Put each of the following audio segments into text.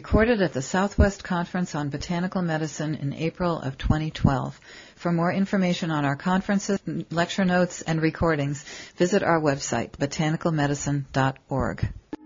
recorded at the Southwest Conference on Botanical Medicine in April of 2012. For more information on our conferences, lecture notes, and recordings, visit our website, botanicalmedicine.org.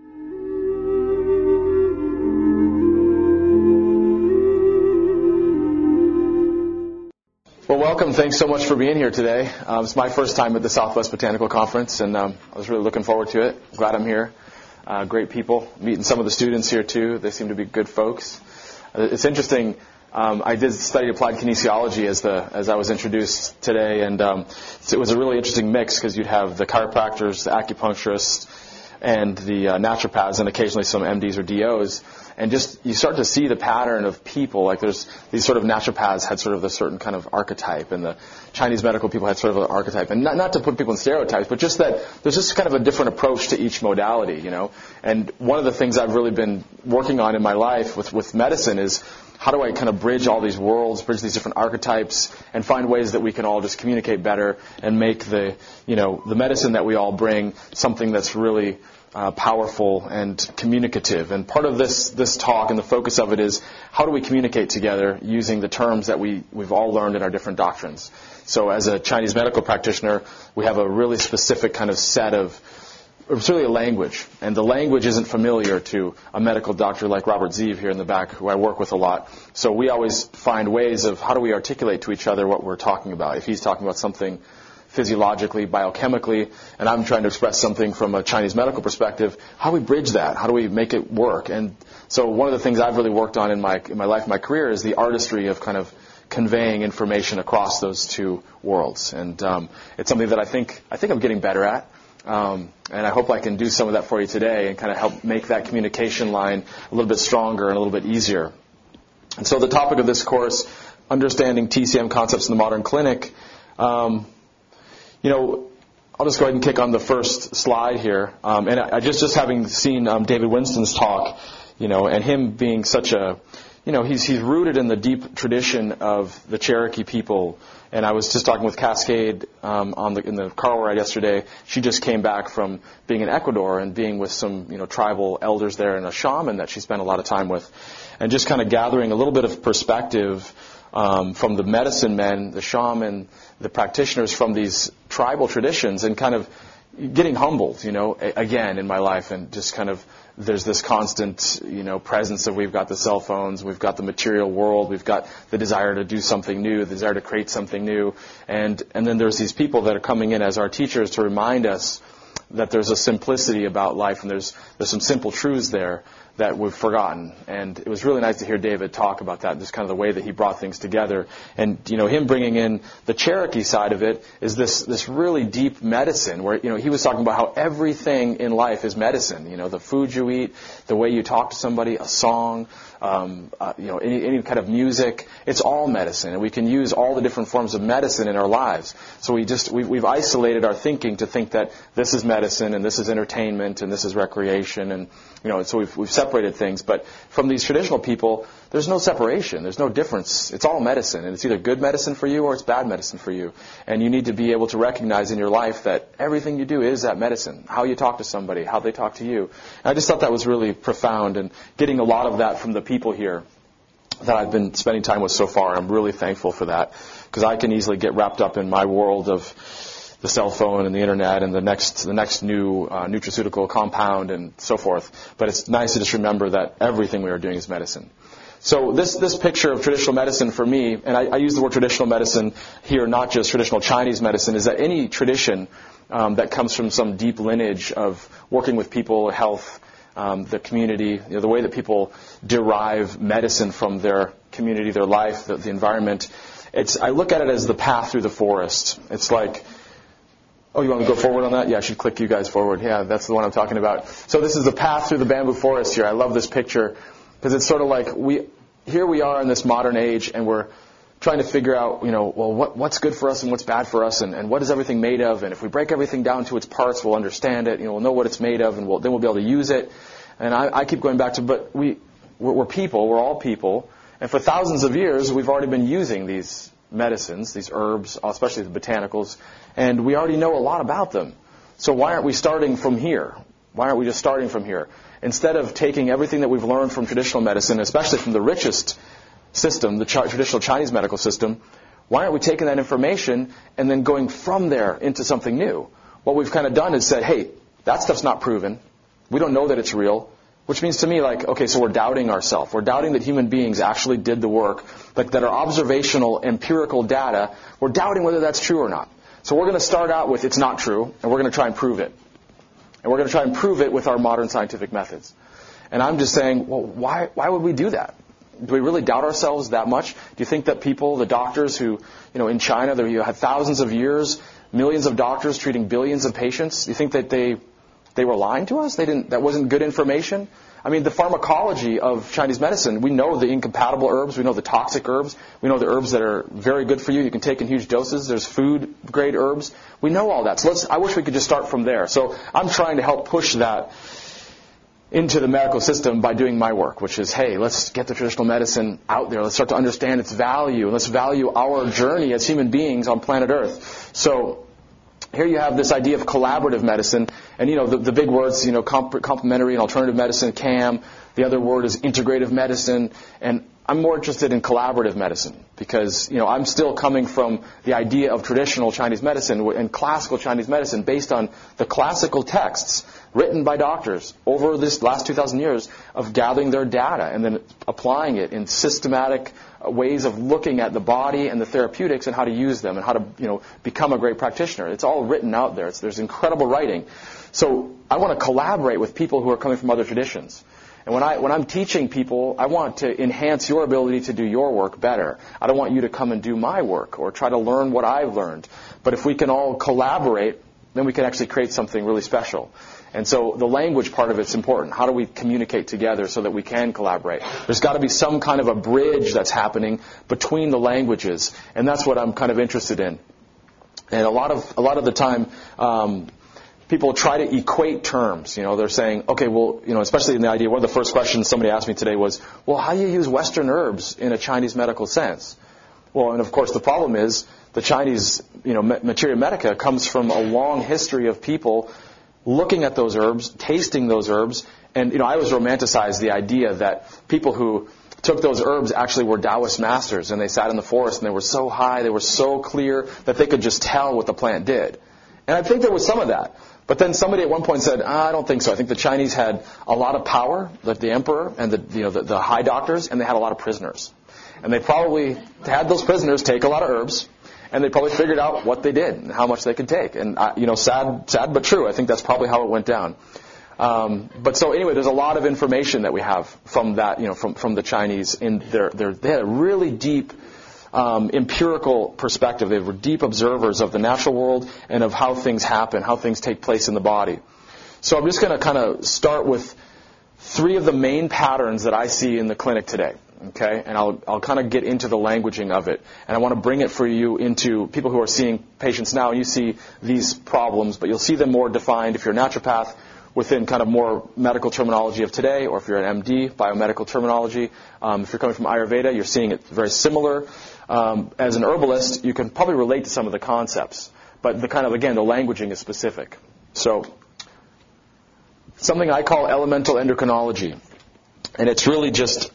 Well, welcome. Thanks so much for being here today. It's my first time at the Southwest Botanical Conference, and I was really looking forward to it. Glad I'm here. Great people. Meeting some of the students here, too. They seem to be good folks. It's interesting. I did study applied kinesiology as I was introduced today, and it was a really interesting mix because you'd have the chiropractors, the acupuncturists, and the naturopaths, and occasionally some MDs or DOs. And just you start to see the pattern of people. Like there's these sort of naturopaths had sort of a certain kind of archetype, and the Chinese medical people had sort of an archetype. And not to put people in stereotypes, but just that there's just kind of a different approach to each modality, you know. And one of the things I've really been working on in my life with medicine is how do I kind of bridge all these worlds, bridge these different archetypes, and find ways that we can all just communicate better and make the medicine that we all bring something that's really powerful and communicative. And part of this talk and the focus of it is how do we communicate together using the terms that we've all learned in our different doctrines. So as a Chinese medical practitioner, we have a really specific kind of set of, it's really a language. And the language isn't familiar to a medical doctor like Robert Zeev here in the back, who I work with a lot. So we always find ways of how do we articulate to each other what we're talking about. If he's talking about something physiologically, biochemically, and I'm trying to express something from a Chinese medical perspective, how do we bridge that? How do we make it work? And so one of the things I've really worked on in my life, my career, is the artistry of kind of conveying information across those two worlds. And it's something that I think I'm getting better at. And I hope I can do some of that for you today and kind of help make that communication line a little bit stronger and a little bit easier. And so the topic of this course, Understanding TCM Concepts in the Modern Clinic, I'll just go ahead and kick on the first slide here. And I just having seen David Winston's talk, and him being such a, he's rooted in the deep tradition of the Cherokee people. And I was just talking with Cascade in the car ride yesterday. She just came back from being in Ecuador and being with some, tribal elders there and a shaman that she spent a lot of time with. And just kind of gathering a little bit of perspective from the medicine men, the shaman, the practitioners from these tribal traditions, and kind of getting humbled, again in my life, and just kind of there's this constant, presence of we've got the cell phones, we've got the material world, we've got the desire to do something new, the desire to create something new, and then there's these people that are coming in as our teachers to remind us that there's a simplicity about life, and there's some simple truths there that we've forgotten. And it was really nice to hear David talk about that, just kind of the way that he brought things together. And, him bringing in the Cherokee side of it is this really deep medicine where, he was talking about how everything in life is medicine. The food you eat, the way you talk to somebody, a song, any kind of music, it's all medicine. And we can use all the different forms of medicine in our lives. So we've isolated our thinking to think that this is medicine and this is entertainment and this is recreation. And, so we've separated things. But from these traditional people, there's no separation. There's no difference. It's all medicine. And it's either good medicine for you or it's bad medicine for you. And you need to be able to recognize in your life that everything you do is that medicine. How you talk to somebody, how they talk to you. And I just thought that was really profound, and getting a lot of that from the people here that I've been spending time with so far. I'm really thankful for that, because I can easily get wrapped up in my world of the cell phone and the internet and the next new nutraceutical compound and so forth. But it's nice to just remember that everything we are doing is medicine. So this picture of traditional medicine for me, and I use the word traditional medicine here, not just traditional Chinese medicine, is that any tradition that comes from some deep lineage of working with people, health, the community, the way that people derive medicine from their community, their life, the environment. I look at it as the path through the forest. It's like, oh, you want to go forward on that? Yeah, I should click you guys forward. Yeah, that's the one I'm talking about. So this is the path through the bamboo forest here. I love this picture because it's sort of like here we are in this modern age, and we're trying to figure out, what's good for us and what's bad for us, and what is everything made of, and if we break everything down to its parts, we'll understand it, we'll know what it's made of, and then we'll be able to use it. And I keep going back to, but we're people, we're all people, and for thousands of years, we've already been using these medicines, these herbs, especially the botanicals, and we already know a lot about them. So why aren't we starting from here? Why aren't we just starting from here? Instead of taking everything that we've learned from traditional medicine, especially from the richest system, the traditional Chinese medical system, why aren't we taking that information and then going from there into something new? What we've kind of done is said, hey, that stuff's not proven. We don't know that it's real. Which means to me, like, okay, so we're doubting ourselves. We're doubting that human beings actually did the work, like that our observational, empirical data, we're doubting whether that's true or not. So we're going to start out with it's not true, and we're going to try and prove it. And we're going to try and prove it with our modern scientific methods. And I'm just saying, well, why would we do that? Do we really doubt ourselves that much? Do you think that people, the doctors who, in China, you had thousands of years, millions of doctors treating billions of patients, do you think that they were lying to us? That wasn't good information? I mean, the pharmacology of Chinese medicine, we know the incompatible herbs, we know the toxic herbs, we know the herbs that are very good for you can take in huge doses, there's food-grade herbs. We know all that. So I wish we could just start from there. So I'm trying to help push that into the medical system by doing my work, which is, hey, let's get the traditional medicine out there. Let's start to understand its value, and let's value our journey as human beings on planet Earth. So here you have this idea of collaborative medicine, and the big words, complementary and alternative medicine, CAM. The other word is integrative medicine, and I'm more interested in collaborative medicine because I'm still coming from the idea of traditional Chinese medicine and classical Chinese medicine based on the classical texts written by doctors over this last 2,000 years of gathering their data and then applying it in systematic ways of looking at the body and the therapeutics and how to use them and how to become a great practitioner. It's all written out there. There's incredible writing. So I want to collaborate with people who are coming from other traditions. And when I'm teaching people, I want to enhance your ability to do your work better. I don't want you to come and do my work or try to learn what I've learned. But if we can all collaborate, then we can actually create something really special. And so the language part of it's important. How do we communicate together so that we can collaborate? There's got to be some kind of a bridge that's happening between the languages, and that's what I'm kind of interested in. And a lot of the time, people try to equate terms. They're saying, okay, well, especially in the idea, one of the first questions somebody asked me today was, well, how do you use Western herbs in a Chinese medical sense? Well, and of course the problem is the Chinese, materia medica comes from a long history of people looking at those herbs, tasting those herbs, and I always romanticize the idea that people who took those herbs actually were Taoist masters, and they sat in the forest and they were so high, they were so clear that they could just tell what the plant did. And I think there was some of that. But then somebody at one point said, I don't think so. I think the Chinese had a lot of power, like the emperor and the high doctors, and they had a lot of prisoners. And they probably had those prisoners take a lot of herbs, and they probably figured out what they did and how much they could take. And sad but true. I think that's probably how it went down. But so anyway, there's a lot of information that we have from that, from the Chinese in they had a really deep empirical perspective. They were deep observers of the natural world and of how things happen, how things take place in the body. So I'm just going to kind of start with 3 of the main patterns that I see in the clinic today. Okay, and I'll kind of get into the languaging of it, and I want to bring it for you into people who are seeing patients now, and you see these problems, but you'll see them more defined if you're a naturopath within kind of more medical terminology of today, or if you're an MD, biomedical terminology. If you're coming from Ayurveda, you're seeing it very similar. As an herbalist, you can probably relate to some of the concepts, but the languaging is specific. So, something I call elemental endocrinology, and it's really just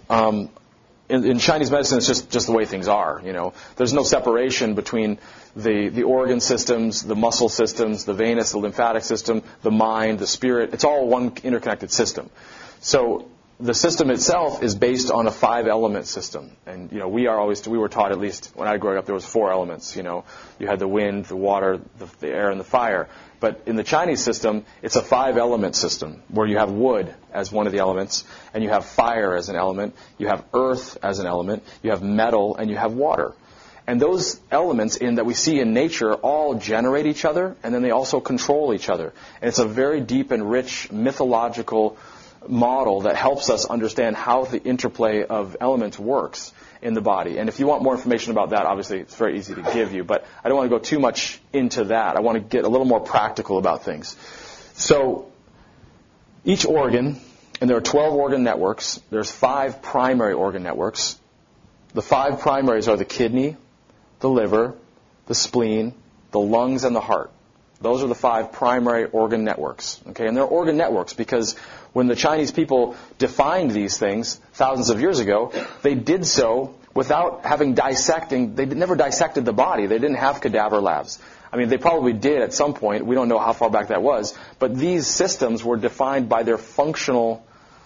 in Chinese medicine, it's just the way things are. There's no separation between the organ systems, the muscle systems, the venous, the lymphatic system, the mind, the spirit. It's all one interconnected system. So the system itself is based on a 5-element system, and we were taught, at least when I grew up, there was 4 elements. You had the wind, the water, the air, and the fire. But in the Chinese system, it's a 5-element system where you have wood as one of the elements, and you have fire as an element, you have earth as an element, you have metal, and you have water. And those elements that we see in nature all generate each other, and then they also control each other. And it's a very deep and rich mythological model that helps us understand how the interplay of elements works in the body. And if you want more information about that, obviously it's very easy to give you, but I don't want to go too much into that. I want to get a little more practical about things. So each organ, and there are 12 organ networks, there's 5 primary organ networks. The 5 primaries are the kidney, the liver, the spleen, the lungs, and the heart. Those are the 5 primary organ networks. Okay, and they're organ networks because when the Chinese people defined these things thousands of years ago, they did so without having they never dissected the body. They didn't have cadaver labs. I mean, they probably did at some point. We don't know how far back that was. But these systems were defined by their functionality.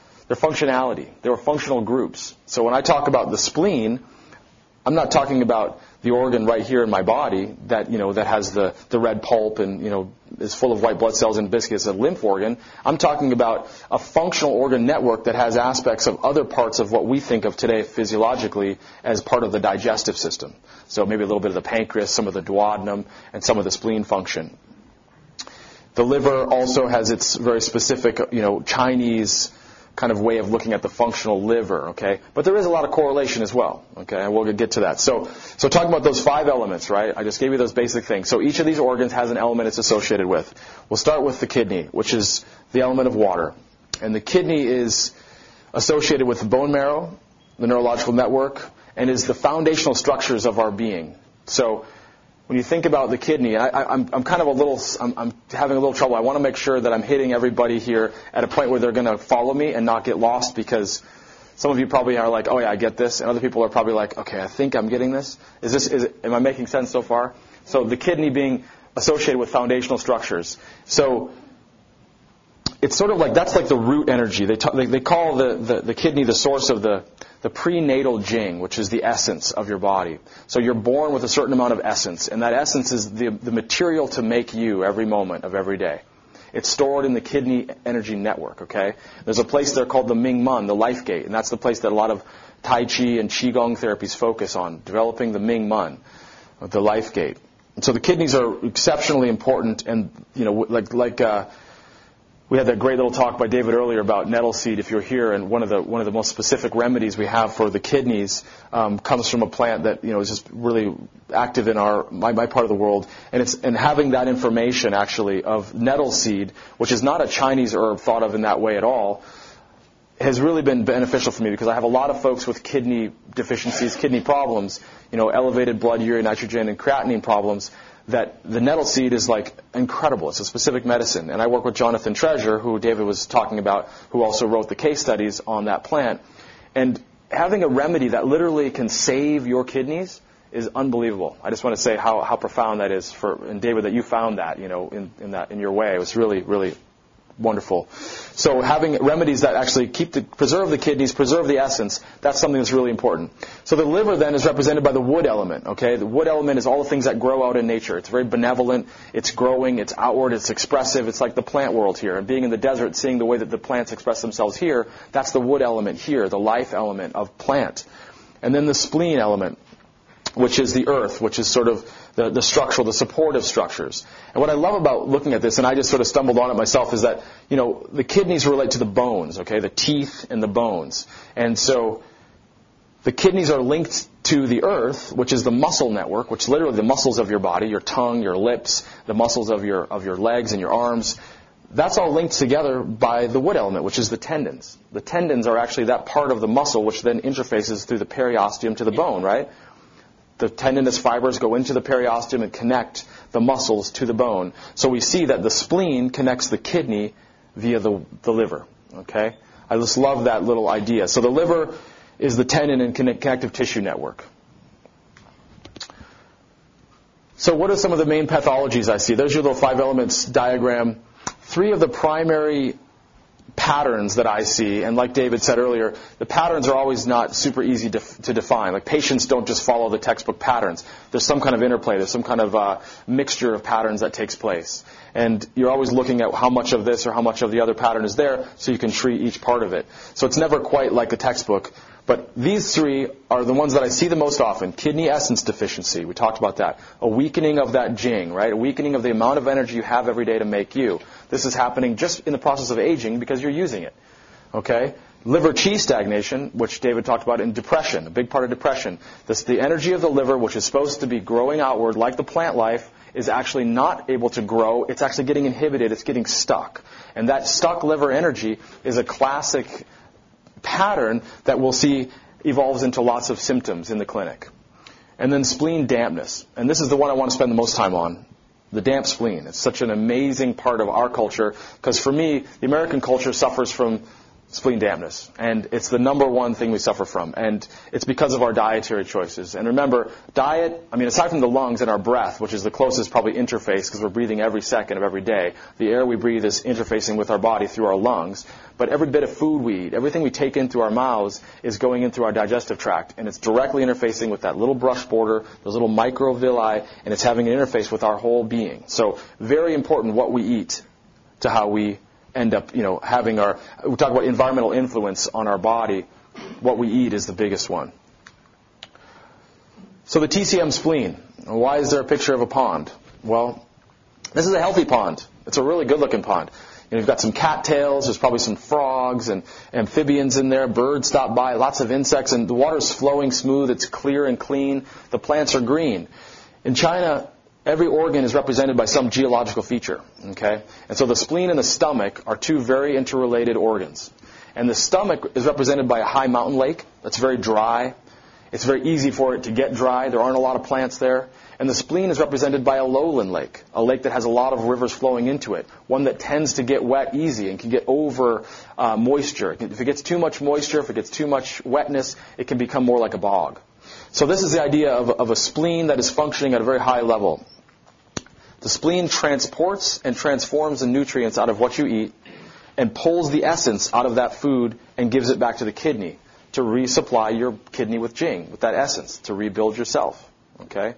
They were functional groups. So when I talk about the spleen, I'm not talking about the organ right here in my body that, that has the red pulp and, is full of white blood cells and basically is a lymph organ. I'm talking about a functional organ network that has aspects of other parts of what we think of today physiologically as part of the digestive system. So maybe a little bit of the pancreas, some of the duodenum, and some of the spleen function. The liver also has its very specific, Chinese kind of way of looking at the functional liver, okay? But there is a lot of correlation as well, okay? And we'll get to that. So talking about those 5 elements, right? I just gave you those basic things. So each of these organs has an element it's associated with. We'll start with the kidney, which is the element of water. And the kidney is associated with the bone marrow, the neurological network, and is the foundational structures of our being. So when you think about the kidney, I'm having a little trouble. I want to make sure that I'm hitting everybody here at a point where they're going to follow me and not get lost, because some of you probably are like, oh yeah, I get this, and other people are probably like, okay, I think I'm getting this. Am I making sense so far? So the kidney being associated with foundational structures. So it's sort of like, that's like the root energy. They call the kidney the source of the prenatal jing, which is the essence of your body. So you're born with a certain amount of essence, and that essence is the material to make you every moment of every day. It's stored in the kidney energy network, okay? There's a place there called the Ming-Men, the life gate, and that's the place that a lot of Tai Chi and Qigong therapies focus on, developing the Ming-Men, the life gate. And so the kidneys are exceptionally important, and, we had that great little talk by David earlier about nettle seed. If you're here, and one of the most specific remedies we have for the kidneys comes from a plant that is just really active in my part of the world, and having that information actually of nettle seed, which is not a Chinese herb thought of in that way at all, has really been beneficial for me, because I have a lot of folks with kidney deficiencies, kidney problems, elevated blood urea nitrogen and creatinine problems, that the nettle seed is like incredible. It's a specific medicine. And I work with Jonathan Treasure, who David was talking about, who also wrote the case studies on that plant. And having a remedy that literally can save your kidneys is unbelievable. I just want to say how profound that is and David, that you found that, in your way. It was really, really wonderful. So having remedies that actually preserve the kidneys, preserve the essence, that's something that's really important. So the liver then is represented by the wood element, okay? The wood element is all the things that grow out in nature. It's very benevolent, it's growing, it's outward, it's expressive. It's like the plant world here. And being in the desert, seeing the way that the plants express themselves here, that's the wood element here, the life element of plant. And then the spleen element, which is the earth, which is sort of the structural, the supportive structures. And what I love about looking at this, and I just sort of stumbled on it myself, is that, the kidneys relate to the bones, okay, the teeth and the bones. And so the kidneys are linked to the earth, which is the muscle network, which literally the muscles of your body, your tongue, your lips, the muscles of your legs and your arms. That's all linked together by the wood element, which is the tendons. The tendons are actually that part of the muscle which then interfaces through the periosteum to the bone, right? The tendinous fibers go into the periosteum and connect the muscles to the bone. So we see that the spleen connects the kidney via the liver. Okay? I just love that little idea. So the liver is the tendon and connective tissue network. So what are some of the main pathologies I see? There's your little 5 elements diagram. 3 of the primary patterns that I see, and like David said earlier, the patterns are always not super easy to define. Like patients don't just follow the textbook patterns. There's some kind of interplay. There's some kind of mixture of patterns that takes place. And you're always looking at how much of this or how much of the other pattern is there so you can treat each part of it. So it's never quite like a textbook. But these 3 are the ones that I see the most often. Kidney essence deficiency, we talked about that. A weakening of that jing, right? A weakening of the amount of energy you have every day to make you. This is happening just in the process of aging because you're using it. Okay? Liver qi stagnation, which David talked about in depression, a big part of depression. The energy of the liver, which is supposed to be growing outward like the plant life, is actually not able to grow. It's actually getting inhibited. It's getting stuck. And that stuck liver energy is a classic pattern that we'll see evolves into lots of symptoms in the clinic. And then spleen dampness. And this is the one I want to spend the most time on. The damp spleen. It's such an amazing part of our culture because for me, the American culture suffers from spleen dampness. And it's the number one thing we suffer from. And it's because of our dietary choices. And remember, diet, aside from the lungs and our breath, which is the closest probably interface because we're breathing every second of every day, the air we breathe is interfacing with our body through our lungs. But every bit of food we eat, everything we take in through our mouths is going in through our digestive tract. And it's directly interfacing with that little brush border, those little microvilli, and it's having an interface with our whole being. So very important what we eat to how we end up, having we talk about environmental influence on our body. What we eat is the biggest one. So the TCM spleen. Why is there a picture of a pond? Well, this is a healthy pond. It's a really good-looking pond. You've got some cattails, there's probably some frogs and amphibians in there, birds stop by, lots of insects, and the water's flowing smooth, it's clear and clean, the plants are green. In China, every organ is represented by some geological feature, okay? And so the spleen and the stomach are two very interrelated organs. And the stomach is represented by a high mountain lake that's very dry. It's very easy for it to get dry. There aren't a lot of plants there. And the spleen is represented by a lowland lake, a lake that has a lot of rivers flowing into it, one that tends to get wet easy and can get over moisture. If it gets too much moisture, if it gets too much wetness, it can become more like a bog. So this is the idea of a spleen that is functioning at a very high level. The spleen transports and transforms the nutrients out of what you eat and pulls the essence out of that food and gives it back to the kidney to resupply your kidney with Jing, with that essence, to rebuild yourself. Okay?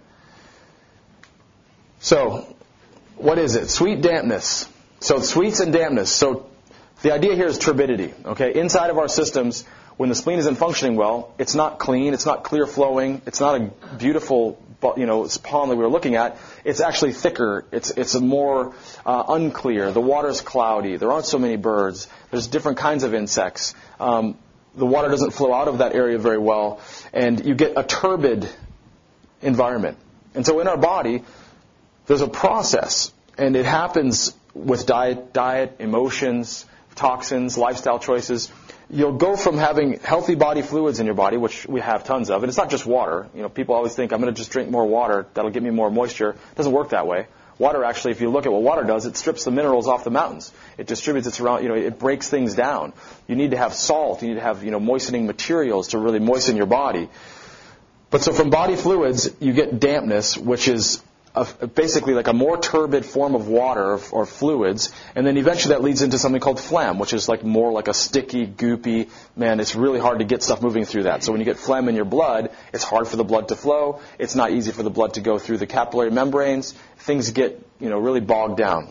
So, what is it? Sweet dampness. So, sweets and dampness. So, the idea here is turbidity. Okay? Inside of our systems, when the spleen isn't functioning well, it's not clean, it's not clear flowing, it's not a beautiful, pond that we were looking at. It's actually thicker. It's more unclear. The water's cloudy. There aren't so many birds. There's different kinds of insects. The water doesn't flow out of that area very well, and you get a turbid environment. And so in our body, there's a process, and it happens with diet, emotions, toxins, lifestyle choices. You'll go from having healthy body fluids in your body, which we have tons of, and it's not just water. People always think, I'm going to just drink more water, that'll give me more moisture. It doesn't work that way. Water actually, if you look at what water does, it strips the minerals off the mountains. It distributes it around, it breaks things down. You need to have salt, you need to have, moistening materials to really moisten your body. But so from body fluids, you get dampness, which is basically like a more turbid form of water or fluids, and then eventually that leads into something called phlegm, which is more like a sticky, goopy, it's really hard to get stuff moving through that. So when you get phlegm in your blood, it's hard for the blood to flow, it's not easy for the blood to go through the capillary membranes, things get, really bogged down.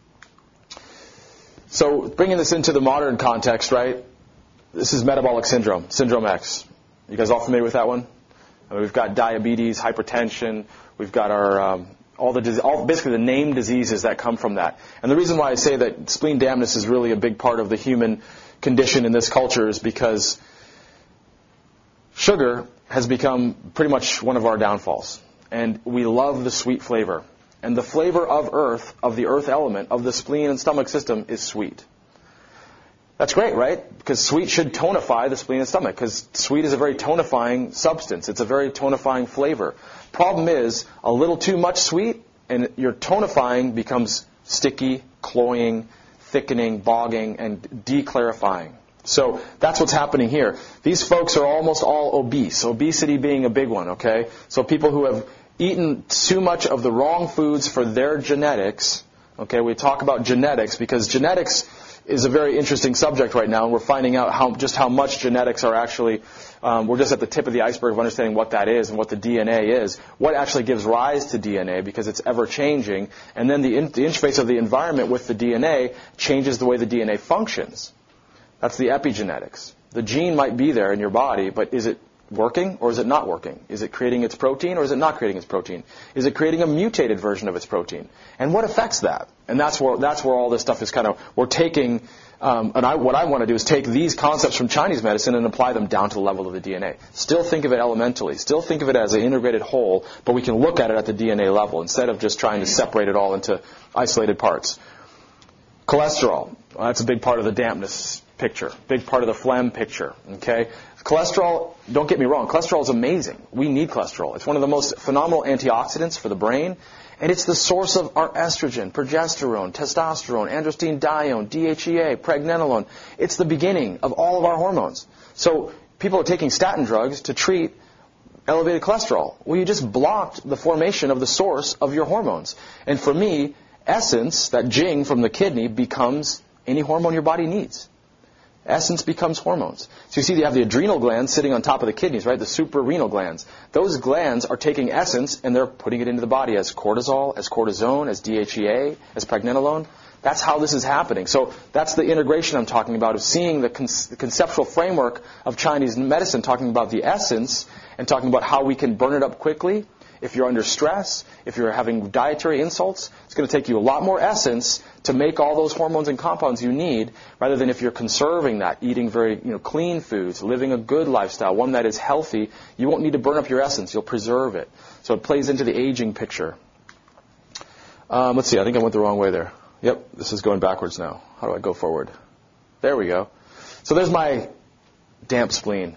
So bringing this into the modern context, right, this is metabolic syndrome, Syndrome X. You guys all familiar with that one? We've got diabetes, hypertension. We've got our basically the named diseases that come from that. And the reason why I say that spleen dampness is really a big part of the human condition in this culture is because sugar has become pretty much one of our downfalls. And we love the sweet flavor. And the flavor of the earth element, of the spleen and stomach system is sweet. That's great, right? Because sweet should tonify the spleen and stomach, because sweet is a very tonifying substance. It's a very tonifying flavor. Problem is, a little too much sweet, and your tonifying becomes sticky, cloying, thickening, bogging, and declarifying. So that's what's happening here. These folks are almost all obese, obesity being a big one, okay? So people who have eaten too much of the wrong foods for their genetics, okay, we talk about genetics because genetics is a very interesting subject right now, and we're finding out how much genetics are actually, we're just at the tip of the iceberg of understanding what that is and what the DNA is, what actually gives rise to DNA because it's ever-changing, and then the interface of the environment with the DNA changes the way the DNA functions. That's the epigenetics. The gene might be there in your body, but is it working or is it not working? Is it creating its protein or is it not creating its protein? Is it creating a mutated version of its protein? And what affects that? And that's where all this stuff is we're taking, what I want to do is take these concepts from Chinese medicine and apply them down to the level of the DNA. Still think of it elementally. Still think of it as an integrated whole, but we can look at it at the DNA level instead of just trying to separate it all into isolated parts. Cholesterol. That's a big part of the dampness. picture, big part of the phlegm picture. Okay, cholesterol. Don't get me wrong. Cholesterol is amazing. We need cholesterol. It's one of the most phenomenal antioxidants for the brain, and it's the source of our estrogen, progesterone, testosterone, androstenedione, DHEA, pregnenolone. It's the beginning of all of our hormones. So people are taking statin drugs to treat elevated cholesterol. Well, you just blocked the formation of the source of your hormones. And for me, essence, that Jing from the kidney, becomes any hormone your body needs. Essence becomes hormones. So you see you have the adrenal glands sitting on top of the kidneys, right? The suprarenal glands. Those glands are taking essence and they're putting it into the body as cortisol, as cortisone, as DHEA, as pregnenolone. That's how this is happening. So that's the integration I'm talking about, of seeing the conceptual framework of Chinese medicine, talking about the essence and talking about how we can burn it up quickly. If you're under stress, if you're having dietary insults, it's going to take you a lot more essence to make all those hormones and compounds you need, rather than if you're conserving that, eating very clean foods, living a good lifestyle, one that is healthy. You won't need to burn up your essence. You'll preserve it. So it plays into the aging picture. Let's see. I think I went the wrong way there. Yep, this is going backwards now. How do I go forward? There we go. So there's my damp spleen.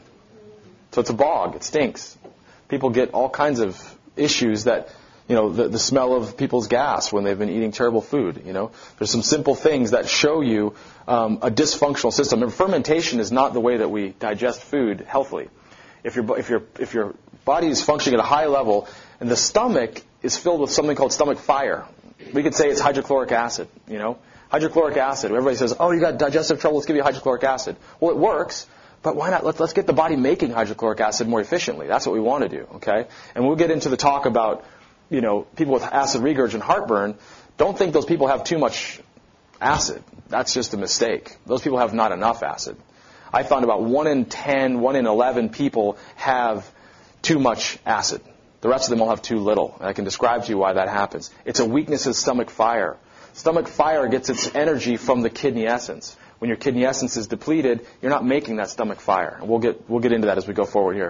So it's a bog. It stinks. People get all kinds of issues that, the smell of people's gas when they've been eating terrible food. There's some simple things that show you a dysfunctional system. And fermentation is not the way that we digest food healthily. If your body is functioning at a high level and the stomach is filled with something called stomach fire, we could say it's hydrochloric acid. Hydrochloric acid. Everybody says, "Oh, you got digestive trouble. Let's give you hydrochloric acid." Well, it works. But why not? Let's get the body making hydrochloric acid more efficiently. That's what we want to do, okay? And we'll get into the talk about, people with acid regurg and heartburn. Don't think those people have too much acid. That's just a mistake. Those people have not enough acid. I found about 1 in 10, 1 in 11 people have too much acid. The rest of them all have too little. And I can describe to you why that happens. It's a weakness of stomach fire. Stomach fire gets its energy from the kidney essence. When your kidney essence is depleted, you're not making that stomach fire. And we'll get into that as we go forward here.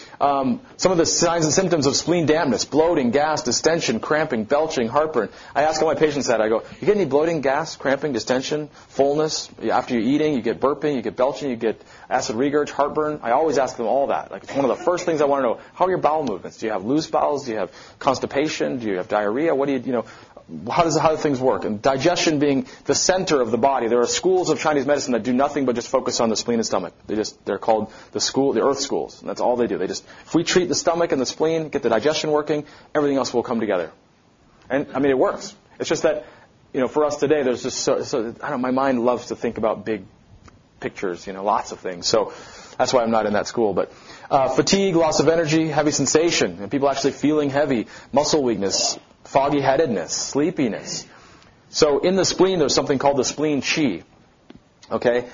Some of the signs and symptoms of spleen dampness: bloating, gas, distension, cramping, belching, heartburn. I ask all my patients that. I go, "You get any bloating, gas, cramping, distension, fullness? After you're eating, you get burping, you get belching, you get acid regurg, heartburn?" I always ask them all that. Like, it's one of the first things I want to know. How are your bowel movements? Do you have loose bowels? Do you have constipation? Do you have diarrhea? What do you? How do things work? And digestion being the center of the body. There are schools of Chinese medicine that do nothing but just focus on the spleen and stomach. They're called the earth schools. And that's all they do. If we treat the stomach and the spleen, get the digestion working, everything else will come together. And it works. It's just that, for us today, there's just my mind loves to think about big pictures, lots of things. So that's why I'm not in that school. But fatigue, loss of energy, heavy sensation, and people actually feeling heavy, muscle weakness, foggy headedness, sleepiness. So in the spleen, there's something called the spleen qi. Okay,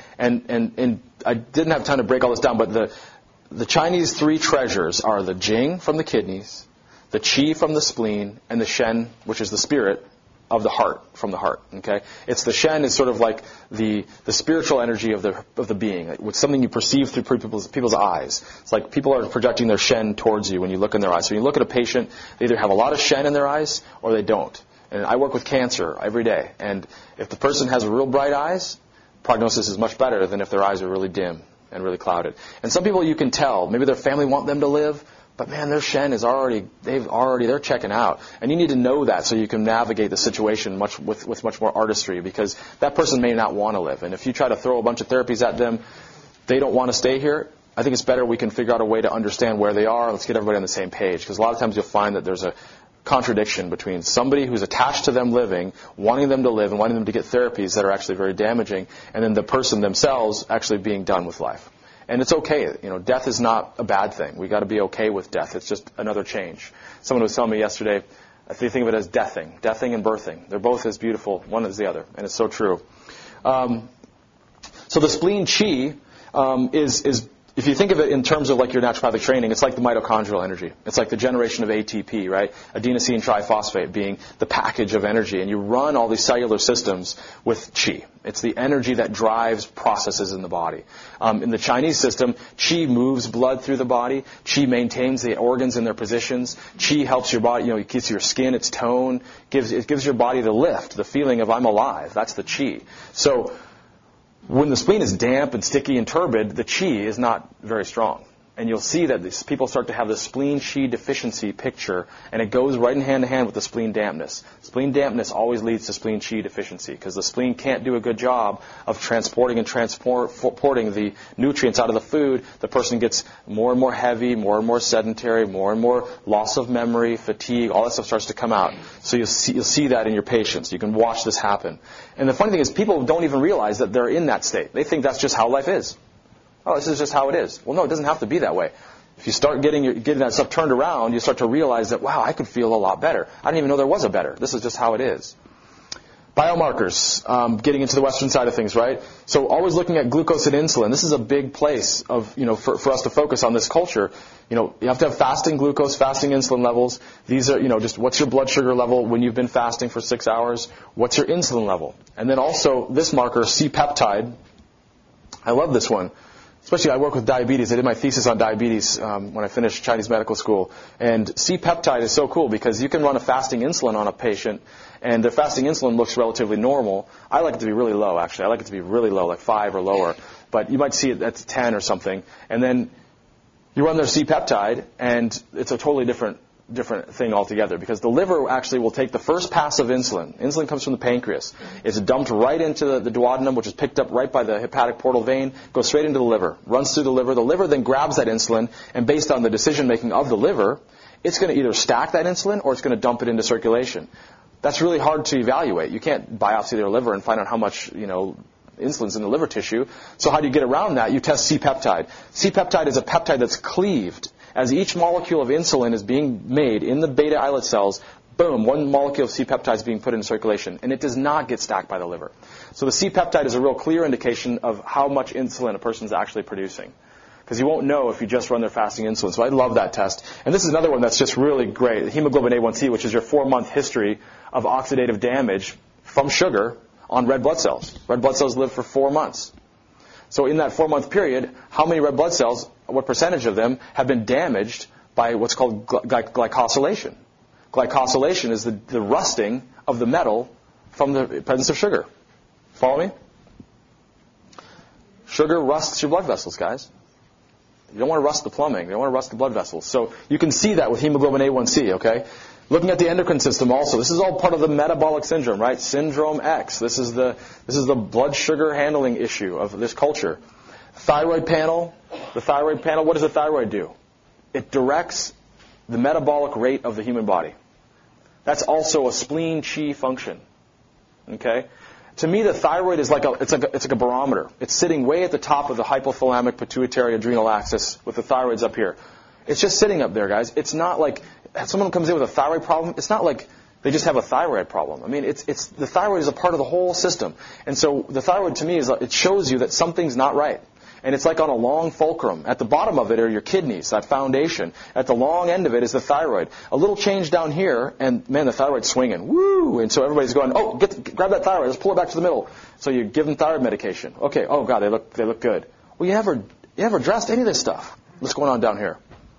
and I didn't have time to break all this down, but the Chinese 3 treasures are the Jing from the kidneys, the qi from the spleen, and the Shen, which is the spirit of the heart, from the heart. Okay, it's the Shen is sort of like the spiritual energy of the being. It's something you perceive through people's eyes. It's like people are projecting their Shen towards you when you look in their eyes. So when you look at a patient, they either have a lot of Shen in their eyes or they don't. And I work with cancer every day, and if the person has real bright eyes, prognosis is much better than if their eyes are really dim and really clouded. And some people you can tell, maybe their family want them to live, but man, their Shen is they're checking out. And you need to know that so you can navigate the situation with much more artistry, because that person may not want to live. And if you try to throw a bunch of therapies at them, they don't want to stay here. I think it's better we can figure out a way to understand where they are. Let's get everybody on the same page, because a lot of times you'll find that there's a contradiction between somebody who's attached to them living, wanting them to live and wanting them to get therapies that are actually very damaging, and then the person themselves actually being done with life. And it's okay. Death is not a bad thing. We got to be okay with death. It's just another change. Someone was telling me yesterday, they think of it as deathing and birthing. They're both as beautiful, one as the other, and it's so true. So the spleen qi is if you think of it in terms of like your naturopathic training, it's like the mitochondrial energy. It's like the generation of ATP, right? Adenosine triphosphate being the package of energy. And you run all these cellular systems with qi. It's the energy that drives processes in the body. In the Chinese system, qi moves blood through the body. Qi maintains the organs in their positions. Qi helps your body, it keeps your skin, its tone. It gives your body the lift, the feeling of I'm alive. That's the qi. So When the spleen is damp and sticky and turbid, the qi is not very strong. And you'll see that these people start to have the spleen qi deficiency picture, and it goes right in hand with the spleen dampness. Spleen dampness always leads to spleen qi deficiency because the spleen can't do a good job of transporting the nutrients out of the food. The person gets more and more heavy, more and more sedentary, more and more loss of memory, fatigue, all that stuff starts to come out. So you'll see that in your patients. You can watch this happen. And the funny thing is people don't even realize that they're in that state. They think that's just how life is. Oh, this is just how it is. Well, no, it doesn't have to be that way. If you start getting that stuff turned around, you start to realize that, wow, I could feel a lot better. I didn't even know there was a better. This is just how it is. Biomarkers, getting into the Western side of things, right? So always looking at glucose and insulin. This is a big place of, for us to focus on this culture. You have to have fasting glucose, fasting insulin levels. These are, just what's your blood sugar level when you've been fasting for 6 hours? What's your insulin level? And then also this marker, C-peptide. I love this one. Especially I work with diabetes. I did my thesis on diabetes when I finished Chinese medical school. And C-peptide is so cool because you can run a fasting insulin on a patient, and their fasting insulin looks relatively normal. I like it to be really low, actually. I like it to be really low, like 5 or lower. But you might see it at 10 or something. And then you run their C-peptide, and it's a totally different thing altogether because the liver actually will take the first pass of insulin. Insulin comes from the pancreas. It's dumped right into the duodenum, which is picked up right by the hepatic portal vein, goes straight into the liver, runs through the liver. The liver then grabs that insulin, and based on the decision-making of the liver, it's going to either stack that insulin or it's going to dump it into circulation. That's really hard to evaluate. You can't biopsy their liver and find out how much, insulin's in the liver tissue. So how do you get around that? You test C-peptide. C-peptide is a peptide that's cleaved. As each molecule of insulin is being made in the beta islet cells, boom, one molecule of C-peptide is being put into circulation, and it does not get stacked by the liver. So the C-peptide is a real clear indication of how much insulin a person is actually producing, because you won't know if you just run their fasting insulin. So I love that test. And this is another one that's just really great, the hemoglobin A1C, which is your 4-month history of oxidative damage from sugar on red blood cells. Red blood cells live for 4 months. So in that 4-month period, how many red blood cells, what percentage of them have been damaged by what's called glycosylation? Glycosylation is the rusting of the metal from the presence of sugar. Follow me? Sugar rusts your blood vessels, guys. You don't want to rust the plumbing. You don't want to rust the blood vessels. So you can see that with hemoglobin A1C, okay? Looking at the endocrine system also, this is all part of the metabolic syndrome, right? Syndrome X. This is the blood sugar handling issue of this culture. Thyroid panel. The thyroid panel, what does the thyroid do? It directs the metabolic rate of the human body. That's also a spleen qi function. Okay? To me, the thyroid is like a barometer. It's sitting way at the top of the hypothalamic pituitary adrenal axis with the thyroids up here. It's just sitting up there, guys. It's not like someone comes in with a thyroid problem. It's not like they just have a thyroid problem. I mean, it's the thyroid is a part of the whole system. And so the thyroid to me it shows you that something's not right. And it's like on a long fulcrum. At the bottom of it are your kidneys, that foundation. At the long end of it is the thyroid. A little change down here, and man, the thyroid's swinging. Woo! And so everybody's going, oh, grab that thyroid. Let's pull it back to the middle. So you give them thyroid medication. Okay. Oh God, they look good. Well, you never addressed any of this stuff. What's going on down here?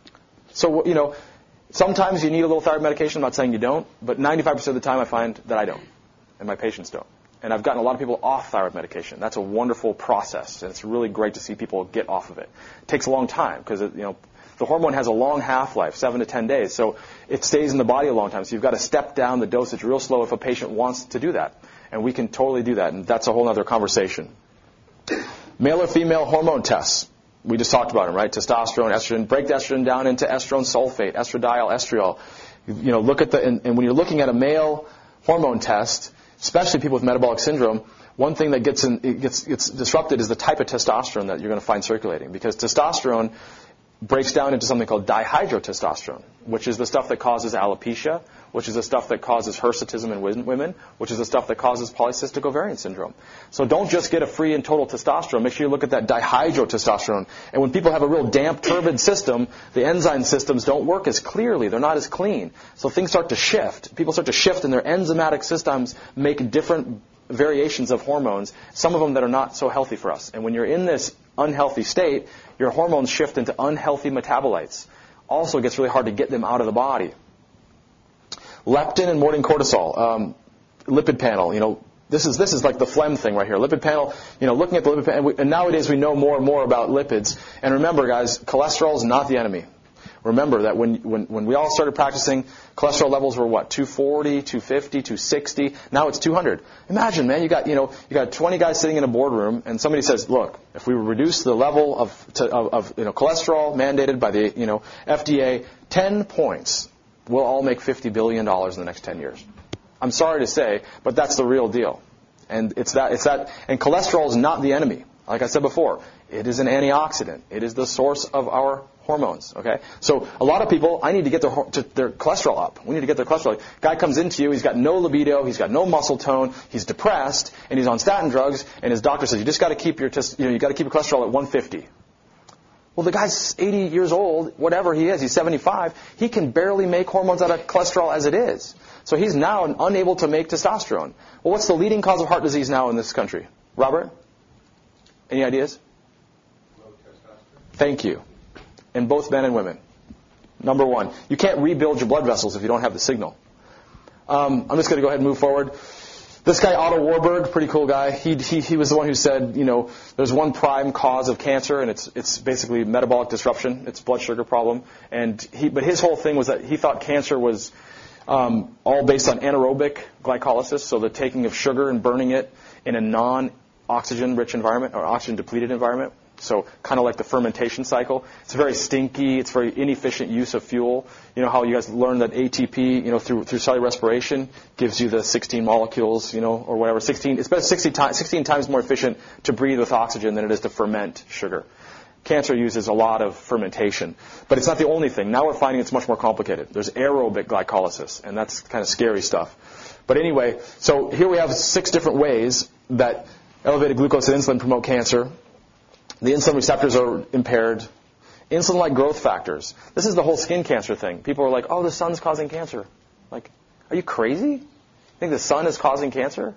So sometimes you need a little thyroid medication. I'm not saying you don't, but 95% of the time I find that I don't, and my patients don't. And I've gotten a lot of people off thyroid medication. That's a wonderful process, and it's really great to see people get off of it. It takes a long time because the hormone has a long half-life, 7 to 10 days, so it stays in the body a long time. So you've got to step down the dosage real slow if a patient wants to do that, and we can totally do that, and that's a whole other conversation. Male or female hormone tests. We just talked about them, right? Testosterone, estrogen. Break the estrogen down into estrone sulfate, estradiol, estriol. Look at and when you're looking at a male hormone test, especially people with metabolic syndrome, one thing that gets disrupted is the type of testosterone that you're going to find circulating, because testosterone breaks down into something called dihydrotestosterone, which is the stuff that causes alopecia, which is the stuff that causes hirsutism in women, which is the stuff that causes polycystic ovarian syndrome. So don't just get a free and total testosterone. Make sure you look at that dihydrotestosterone. And when people have a real damp, turbid system, the enzyme systems don't work as clearly. They're not as clean. So things start to shift. People start to shift, and their enzymatic systems make different variations of hormones, some of them that are not so healthy for us. And when you're in this unhealthy state, your hormones shift into unhealthy metabolites. Also, it gets really hard to get them out of the body. Leptin and morning cortisol. Lipid panel, This is like the phlegm thing right here. Lipid panel, looking at the lipid panel, and nowadays we know more and more about lipids. And remember, guys, cholesterol is not the enemy. Remember that when we all started practicing, cholesterol levels were what? 240, 250, 260. Now it's 200. Imagine, man, you got 20 guys sitting in a boardroom, and somebody says, look, if we reduce the level of cholesterol mandated by the FDA 10 points, we'll all make $50 billion in the next 10 years. I'm sorry to say, but that's the real deal. And it's that, and cholesterol is not the enemy. Like I said before, it is an antioxidant. It is the source of our hormones. Okay, so a lot of people, I need to get their cholesterol up. We need to get their cholesterol up. Guy comes into you, he's got no libido, he's got no muscle tone, he's depressed, and he's on statin drugs, and his doctor says you just got to keep your you got to keep your cholesterol at 150. Well, the guy's 80 years old, whatever he is, he's 75. He can barely make hormones out of cholesterol as it is. So he's now unable to make testosterone. Well, what's the leading cause of heart disease now in this country? Robert? Any ideas? Low testosterone. Thank you. In both men and women. Number one, you can't rebuild your blood vessels if you don't have the signal. I'm just going to go ahead and move forward. This guy, Otto Warburg, pretty cool guy. He was the one who said, there's one prime cause of cancer, and it's basically metabolic disruption. It's blood sugar problem. But his whole thing was that he thought cancer was all based on anaerobic glycolysis, so the taking of sugar and burning it in a non-oxygen-rich environment or oxygen-depleted environment. So kind of like the fermentation cycle. It's very stinky. It's very inefficient use of fuel. You know how you guys learned that ATP, through cellular respiration gives you the 16 molecules, or whatever. 16. It's about 16 times more efficient to breathe with oxygen than it is to ferment sugar. Cancer uses a lot of fermentation. But it's not the only thing. Now we're finding it's much more complicated. There's aerobic glycolysis, and that's kind of scary stuff. But anyway, so here we have 6 different ways that elevated glucose and insulin promote cancer. The insulin receptors are impaired. Insulin-like growth factors. This is the whole skin cancer thing. People are like, oh, the sun's causing cancer. Like, are you crazy? You think the sun is causing cancer?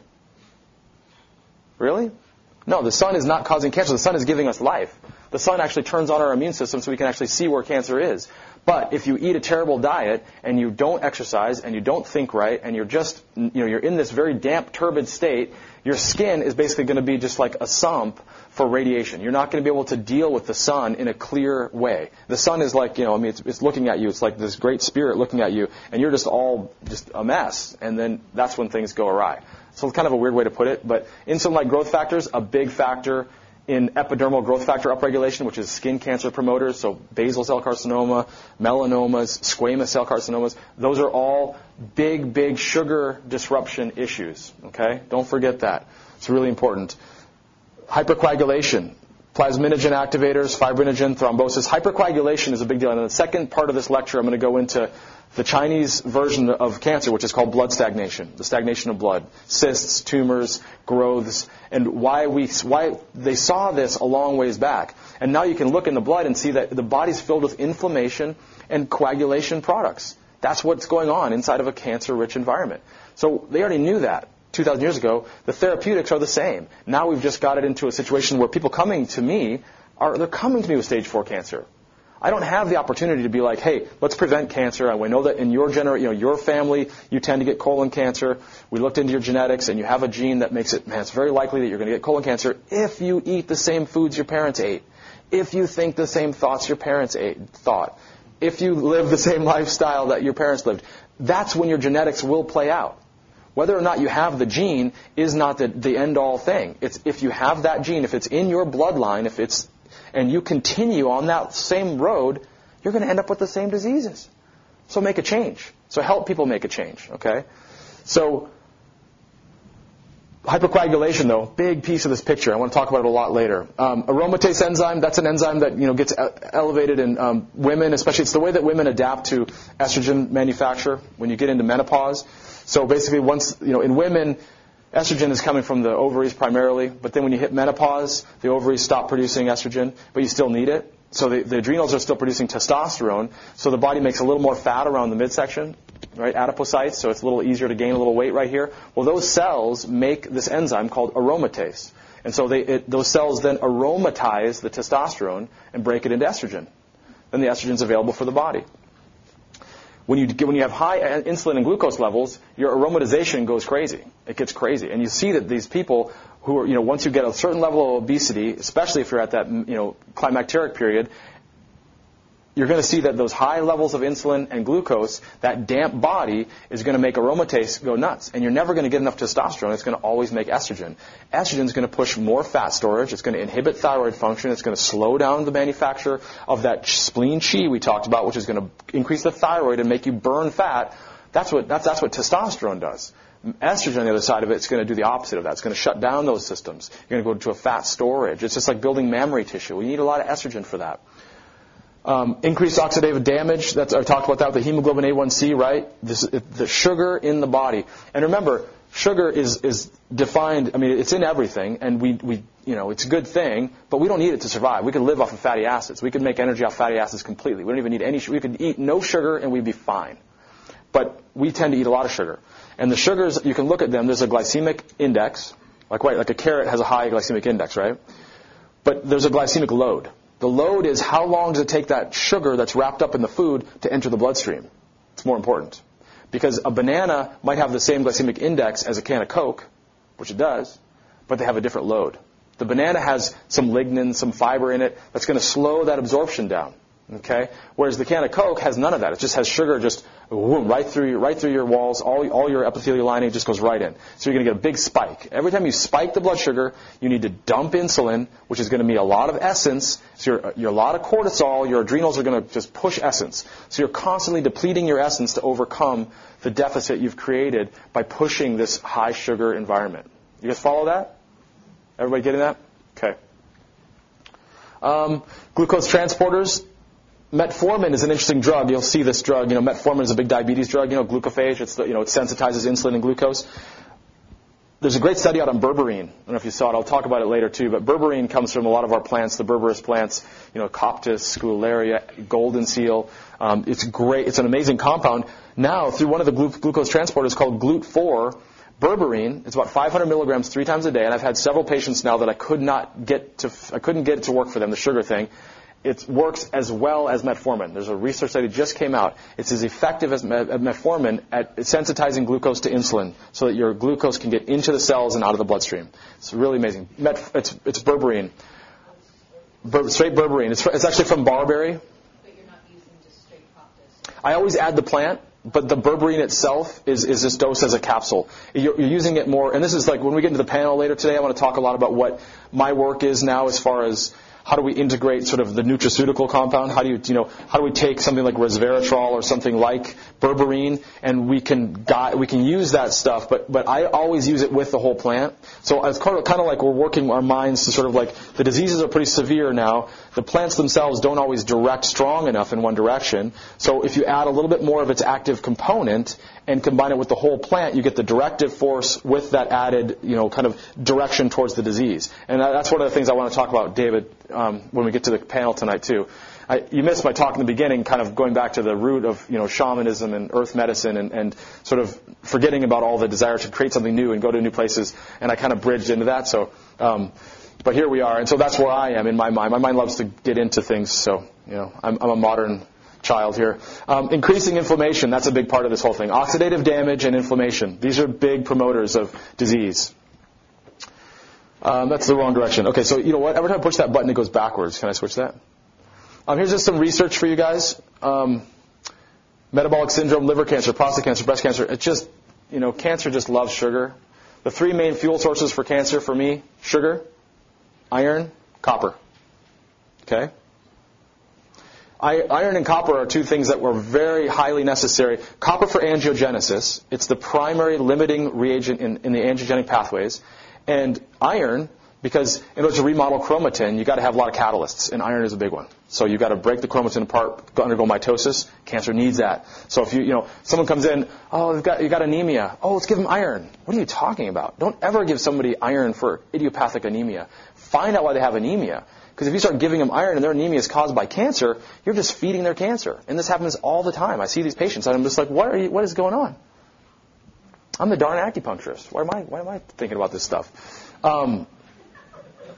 Really? No, the sun is not causing cancer. The sun is giving us life. The sun actually turns on our immune system so we can actually see where cancer is. But if you eat a terrible diet and you don't exercise and you don't think right and you're just, you're in this very damp, turbid state, your skin is basically going to be just like a sump for radiation. You're not going to be able to deal with the sun in a clear way. The sun is like, it's looking at you. It's like this great spirit looking at you, and you're just a mess. And then that's when things go awry. So it's kind of a weird way to put it, but insulin-like growth factors, a big factor in epidermal growth factor upregulation, which is skin cancer promoters, so basal cell carcinoma, melanomas, squamous cell carcinomas. Those are all big sugar disruption issues, okay? Don't forget that. It's really important. Hypercoagulation, plasminogen activators, fibrinogen, thrombosis. Hypercoagulation is a big deal. And in the second part of this lecture, I'm going to go into the Chinese version of cancer, which is called blood stagnation, the stagnation of blood, cysts, tumors, growths, and why they saw this a long ways back. And now you can look in the blood and see that the body's filled with inflammation and coagulation products. That's what's going on inside of a cancer-rich environment. So they already knew that 2,000 years ago. The therapeutics are the same. Now we've just got it into a situation where people coming to me they're coming to me with stage 4 cancer. I don't have the opportunity to be like, hey, let's prevent cancer. And we know that in your family, you tend to get colon cancer. We looked into your genetics, and you have a gene that makes it, it's very likely that you're going to get colon cancer if you eat the same foods your parents ate, if you think the same thoughts your parents thought, if you live the same lifestyle that your parents lived. That's when your genetics will play out. Whether or not you have the gene is not the end-all thing. It's if you have that gene, if it's in your bloodline, and you continue on that same road, you're going to end up with the same diseases. So make a change. So help people make a change, okay? So hypercoagulation, though, big piece of this picture. I want to talk about it a lot later. Aromatase enzyme, that's an enzyme that gets elevated in women, especially it's the way that women adapt to estrogen manufacture when you get into menopause. So basically once, in women, estrogen is coming from the ovaries primarily, but then when you hit menopause, the ovaries stop producing estrogen, but you still need it. So the adrenals are still producing testosterone, so the body makes a little more fat around the midsection, right, adipocytes, so it's a little easier to gain a little weight right here. Well, those cells make this enzyme called aromatase. And so those cells then aromatize the testosterone and break it into estrogen. Then the estrogen is available for the body. When you have high insulin and glucose levels, your aromatization goes crazy. It gets crazy. And you see that these people who are, once you get a certain level of obesity, especially if you're at that, climacteric period, you're going to see that those high levels of insulin and glucose, that damp body, is going to make aromatase go nuts. And you're never going to get enough testosterone. It's going to always make estrogen. Estrogen is going to push more fat storage. It's going to inhibit thyroid function. It's going to slow down the manufacture of that spleen chi we talked about, which is going to increase the thyroid and make you burn fat. That's what testosterone does. Estrogen, on the other side of it, it's going to do the opposite of that. It's going to shut down those systems. You're going to go to a fat storage. It's just like building mammary tissue. We need a lot of estrogen for that. Increased oxidative damage, I talked about that with the hemoglobin A1C, right? The sugar in the body. And remember, sugar is defined, it's in everything, and we it's a good thing, but we don't need it to survive. We could live off of fatty acids. We could make energy off fatty acids completely. We don't even need any sugar. We could eat no sugar and we'd be fine. But we tend to eat a lot of sugar. And the sugars, you can look at them, there's a glycemic index, like a carrot has a high glycemic index, right? But there's a glycemic load. The load is how long does it take that sugar that's wrapped up in the food to enter the bloodstream. It's more important. Because a banana might have the same glycemic index as a can of Coke, which it does, but they have a different load. The banana has some lignin, some fiber in it that's going to slow that absorption down. Okay? Whereas the can of Coke has none of that. It just has sugar just right through your walls. All your epithelial lining just goes right in. So you're going to get a big spike. Every time you spike the blood sugar, you need to dump insulin, which is going to be a lot of essence. So you're a lot of cortisol. Your adrenals are going to just push essence. So you're constantly depleting your essence to overcome the deficit you've created by pushing this high sugar environment. You guys follow that? Everybody getting that? Okay. Glucose transporters. Metformin is an interesting drug. You'll see this drug. Metformin is a big diabetes drug. Glucophage. It sensitizes insulin and glucose. There's a great study out on berberine. I don't know if you saw it. I'll talk about it later too. But berberine comes from a lot of our plants, the berberis plants. Coptis, Scularia, golden seal. It's great. It's an amazing compound. Now, through one of the glucose transporters called GLUT4, berberine. It's about 500 milligrams 3 times a day. And I've had several patients now that I couldn't get it to work for them. The sugar thing. It works as well as metformin. There's a research study that just came out. It's as effective as metformin at sensitizing glucose to insulin so that your glucose can get into the cells and out of the bloodstream. It's really amazing. It's berberine. Straight berberine. It's actually from barberry. But you're not using just straight Coptis. I always add the plant, but the berberine itself is just dosed as a capsule. You're using it more, and this is like when we get into the panel later today, I want to talk a lot about what my work is now as far as how do we integrate sort of the nutraceutical compound? How do we take something like resveratrol or something like berberine, and we can use that stuff, but I always use it with the whole plant. So it's kind of like we're working our minds to sort of like the diseases are pretty severe now. The plants themselves don't always direct strong enough in one direction. So if you add a little bit more of its active component and combine it with the whole plant, you get the directive force with that added, kind of direction towards the disease. And that's one of the things I want to talk about, David, when we get to the panel tonight too. You missed my talk in the beginning, kind of going back to the root of shamanism and earth medicine and sort of forgetting about all the desire to create something new and go to new places. And I kind of bridged into that. So, but here we are, and so that's where I am in my mind. My mind loves to get into things. So I'm a modern child here. Increasing inflammation, that's a big part of this whole thing. Oxidative damage and inflammation. These are big promoters of disease. That's the wrong direction. Okay, so you know what? Every time I push that button, it goes backwards. Can I switch that? Here's just some research for you guys. Metabolic syndrome, liver cancer, prostate cancer, breast cancer. It's just, cancer just loves sugar. The 3 main fuel sources for cancer for me, sugar, iron, copper. Okay? Iron and copper are 2 things that were very highly necessary. Copper for angiogenesis. It's the primary limiting reagent in the angiogenic pathways. And iron, because in order to remodel chromatin, you've got to have a lot of catalysts, and iron is a big one. So you've got to break the chromatin apart, undergo mitosis. Cancer needs that. So if someone comes in, you got anemia. Oh, let's give them iron. What are you talking about? Don't ever give somebody iron for idiopathic anemia. Find out why they have anemia. Because if you start giving them iron and their anemia is caused by cancer, you're just feeding their cancer. And this happens all the time. I see these patients, and I'm just like, what is going on? I'm the darn acupuncturist. Why am I thinking about this stuff?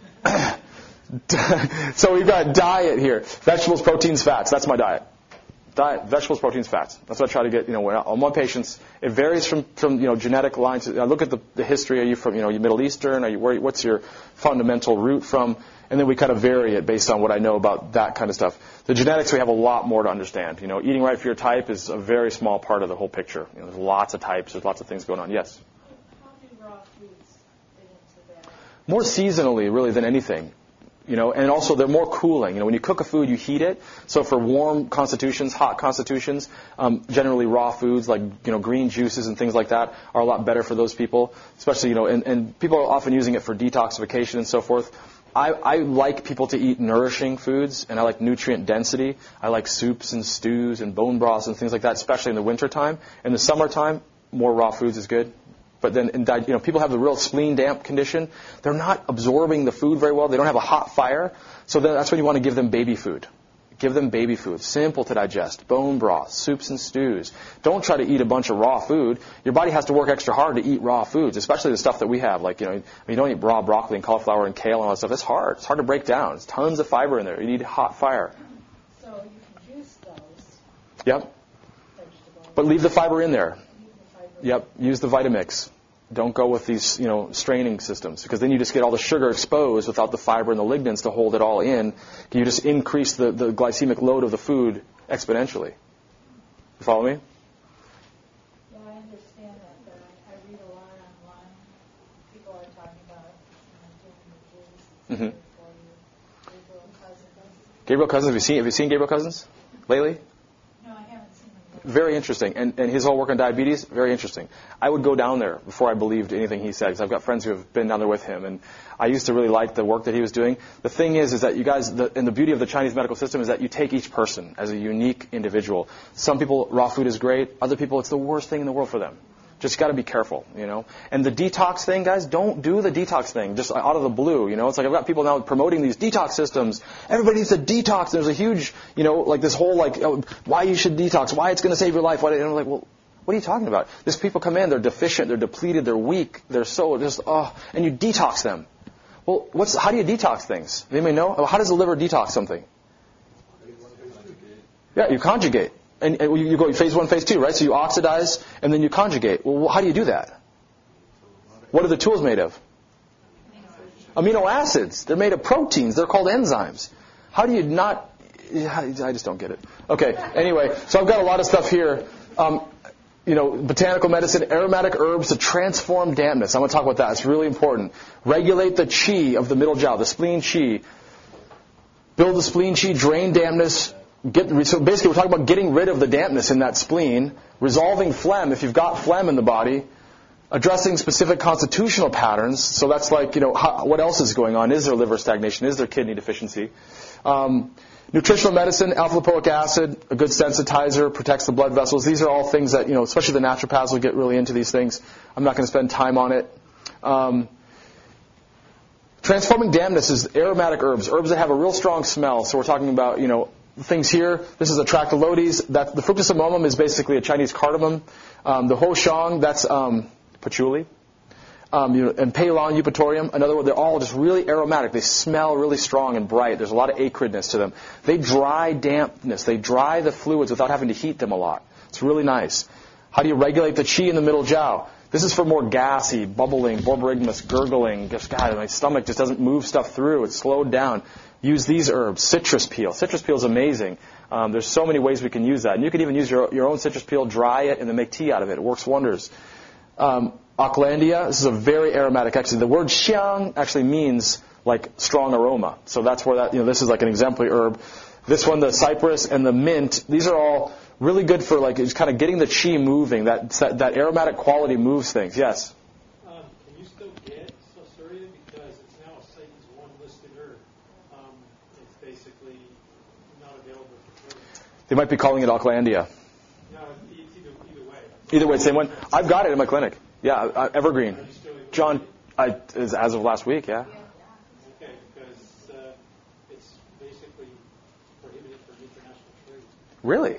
So we've got diet here. Vegetables, proteins, fats. That's my diet. Diet, vegetables, proteins, fats. That's what I try to get, on my patients. It varies from genetic lines. I look at the history. Are you from, you Middle Eastern? What's your fundamental root from? And then we kind of vary it based on what I know about that kind of stuff. The genetics, we have a lot more to understand. Eating right for your type is a very small part of the whole picture. There's lots of types. There's lots of things going on. Yes? How do raw foods fit into that? More seasonally, really, than anything. And also they're more cooling. When you cook a food, you heat it. So for warm constitutions, hot constitutions, generally raw foods like, green juices and things like that are a lot better for those people. Especially, and people are often using it for detoxification and so forth. I like people to eat nourishing foods, and I like nutrient density. I like soups and stews and bone broths and things like that, especially in the wintertime. In the summertime, more raw foods is good. But then, people have the real spleen damp condition. They're not absorbing the food very well. They don't have a hot fire. So that's when you want to give them baby food. Give them baby food, simple to digest, bone broth, soups and stews. Don't try to eat a bunch of raw food. Your body has to work extra hard to eat raw foods, especially the stuff that we have. Like, you don't eat raw broccoli and cauliflower and kale and all that stuff. It's hard. It's hard to break down. There's tons of fiber in there. You need hot fire. So you can juice those Yep. vegetables. But leave the fiber in there. Leave the fiber. Yep. Use the Vitamix. Don't go with these, straining systems, because then you just get all the sugar exposed without the fiber and the lignans to hold it all in. You just increase the glycemic load of the food exponentially. You follow me? Yeah, I understand that, but I read a lot online. People are talking about doing the juice for you. Gabriel Cousins. Gabriel Cousins, have you seen Gabriel Cousins lately? No, I haven't seen them. Very interesting. And his whole work on diabetes, very interesting. I would go down there before I believed anything he said, because I've got friends who have been down there with him. And I used to really like the work that he was doing. The thing is that you guys, and the beauty of the Chinese medical system is that you take each person as a unique individual. Some people, raw food is great. Other people, it's the worst thing in the world for them. Just got to be careful, And the detox thing, guys, don't do the detox thing just out of the blue, It's like I've got people now promoting these detox systems. Everybody needs to detox. There's a huge, like this whole why you should detox, why it's going to save your life. And I'm like, well, what are you talking about? These people come in, they're deficient, they're depleted, they're weak, they're so just, and you detox them. Well, how do you detox things? Anybody know? How does the liver detox something? Yeah, you conjugate. And you go phase 1, phase 2, right? So you oxidize, and then you conjugate. Well, how do you do that? What are the tools made of? Amino acids. They're made of proteins. They're called enzymes. How do you not... I just don't get it. Okay, anyway, so I've got a lot of stuff here. Botanical medicine, aromatic herbs to transform dampness. I'm going to talk about that. It's really important. Regulate the qi of the middle jiao, the spleen qi. Build the spleen qi, drain dampness. So basically, we're talking about getting rid of the dampness in that spleen, resolving phlegm if you've got phlegm in the body, addressing specific constitutional patterns. So that's like, what else is going on? Is there liver stagnation? Is there kidney deficiency? Nutritional medicine, alpha-lipoic acid, a good sensitizer, protects the blood vessels. These are all things that, especially the naturopaths will get really into these things. I'm not going to spend time on it. Transforming dampness is aromatic herbs that have a real strong smell. So we're talking about, things here. This is Atractylodes. The Fructus amomum is basically a Chinese cardamom. The Ho Shang, that's patchouli. And Peilon eupatorium. In other words, they're all just really aromatic. They smell really strong and bright. There's a lot of acridness to them. They dry dampness. They dry the fluids without having to heat them a lot. It's really nice. How do you regulate the qi in the middle jiao? This is for more gassy, bubbling, borborygmus, gurgling. Just, God, my stomach just doesn't move stuff through. It's slowed down. Use these herbs. Citrus peel. Citrus peel is amazing. There's so many ways we can use that. And you can even use your own citrus peel, dry it, and then make tea out of it. It works wonders. Aucklandia. This is a very aromatic. Actually, the word xiang actually means like strong aroma. So that's where this is like an exemplary herb. This one, the cypress and the mint, these are all really good for like just kind of getting the qi moving. That aromatic quality moves things. Yes? Can you still get Sauceria because it's now a Satan's one listed herb? It's basically not available for free. They might be calling it Aucklandia. No, it's either way. Either way, same one. I've got it in my clinic. Yeah, Evergreen. John, as of last week, yeah. Okay, because it's basically prohibited for international trade. Really?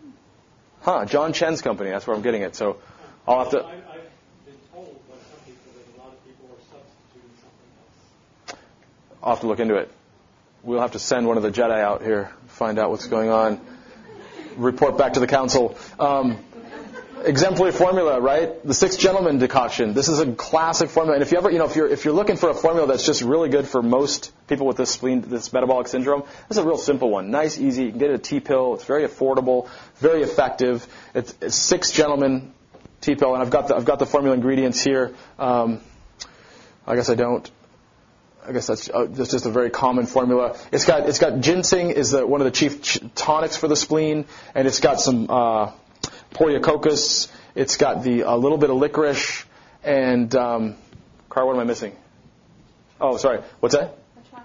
Huh, John Chen's company, that's where I'm getting it. So I'll have to... I've been told by some people that a lot of people are substituting something else. I'll have to look into it. We'll have to send one of the Jedi out here, find out what's going on. report back to the council. Exemplary formula, right? The Six Gentlemen decoction. This is a classic formula. And if you ever, if you're looking for a formula that's just really good for most people with this metabolic syndrome, this is a real simple one. Nice, easy. You can get it a tea pill. It's very affordable, very effective. It's Six Gentlemen tea pill, and I've got the formula ingredients here. I guess I don't. I guess that's just a very common formula. It's got ginseng is one of the chief tonics for the spleen, and it's got some Poryococcus. It's got a little bit of licorice, and Carl, what am I missing? Oh, sorry. What's that?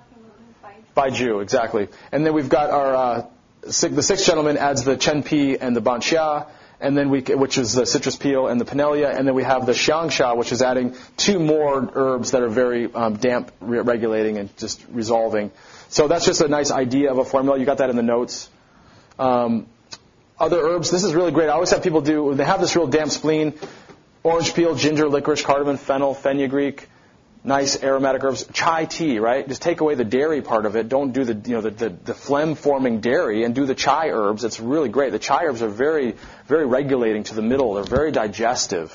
Baiju, exactly. And then we've got our the Six Gentlemen adds the Chenpi and the Banxia, and then which is the citrus peel and the Pinellia, and then we have the Xiangsha, which is adding 2 more herbs that are very damp regulating and just resolving. So that's just a nice idea of a formula. You got that in the notes. Other herbs, this is really great. I always have people when they have this real damp spleen, orange peel, ginger, licorice, cardamom, fennel, fenugreek, nice aromatic herbs. Chai tea, right? Just take away the dairy part of it. Don't do the phlegm-forming dairy and do the chai herbs. It's really great. The chai herbs are very, very regulating to the middle. They're very digestive.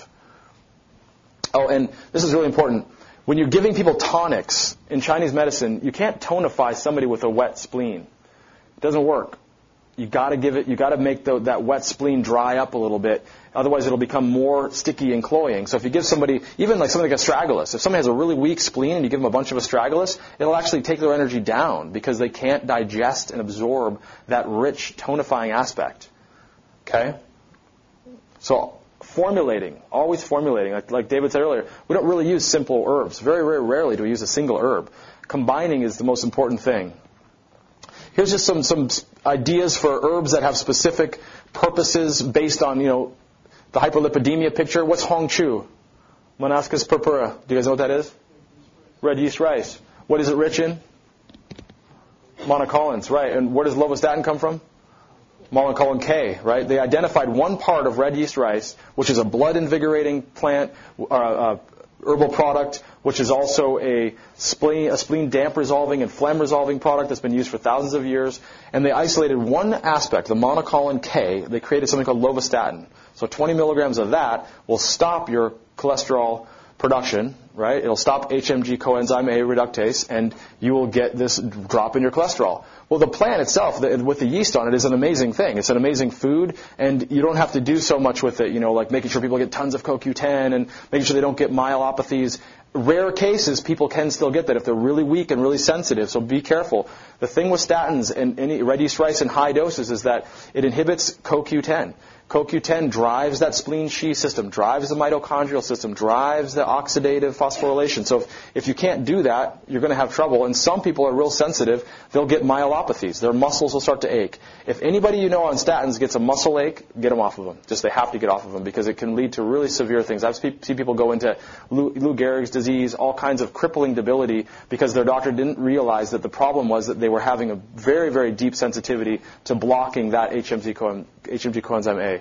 Oh, and this is really important. When you're giving people tonics in Chinese medicine, you can't tonify somebody with a wet spleen. It doesn't work. You got to make that wet spleen dry up a little bit. Otherwise, it'll become more sticky and cloying. So if you give somebody, even like something like astragalus, if somebody has a really weak spleen and you give them a bunch of astragalus, it'll actually take their energy down because they can't digest and absorb that rich tonifying aspect. Okay? So always formulating. Like David said earlier, we don't really use simple herbs. Very, very rarely do we use a single herb. Combining is the most important thing. Here's just some ideas for herbs that have specific purposes based on, the hyperlipidemia picture. What's Hong Chu? Monascus purpura. Do you guys know what that is? Red yeast rice. What is it rich in? Monocolins, right. And where does lovastatin come from? Monocolin K, right? They identified one part of red yeast rice, which is a blood-invigorating plant, herbal product, which is also a spleen damp-resolving and phlegm-resolving product that's been used for thousands of years. And they isolated one aspect, the monocolin K. They created something called lovastatin. So 20 milligrams of that will stop your cholesterol production, right? It'll stop HMG coenzyme A reductase, and you will get this drop in your cholesterol. Well, the plant itself, with the yeast on it, is an amazing thing. It's an amazing food, and you don't have to do so much with it, like making sure people get tons of CoQ10 and making sure they don't get myelopathies. Rare cases, people can still get that if they're really weak and really sensitive, so be careful. The thing with statins and any red yeast rice in high doses is that it inhibits CoQ10. CoQ10 drives that spleen Qi system, drives the mitochondrial system, drives the oxidative phosphorylation. So if you can't do that, you're going to have trouble. And some people are real sensitive. They'll get myelopathies. Their muscles will start to ache. If anybody you know on statins gets a muscle ache, get them off of them. They have to get off of them because it can lead to really severe things. I've seen people go into Lou Gehrig's disease, all kinds of crippling debility because their doctor didn't realize that the problem was that they were having a very, very deep sensitivity to blocking that HMG coenzyme A.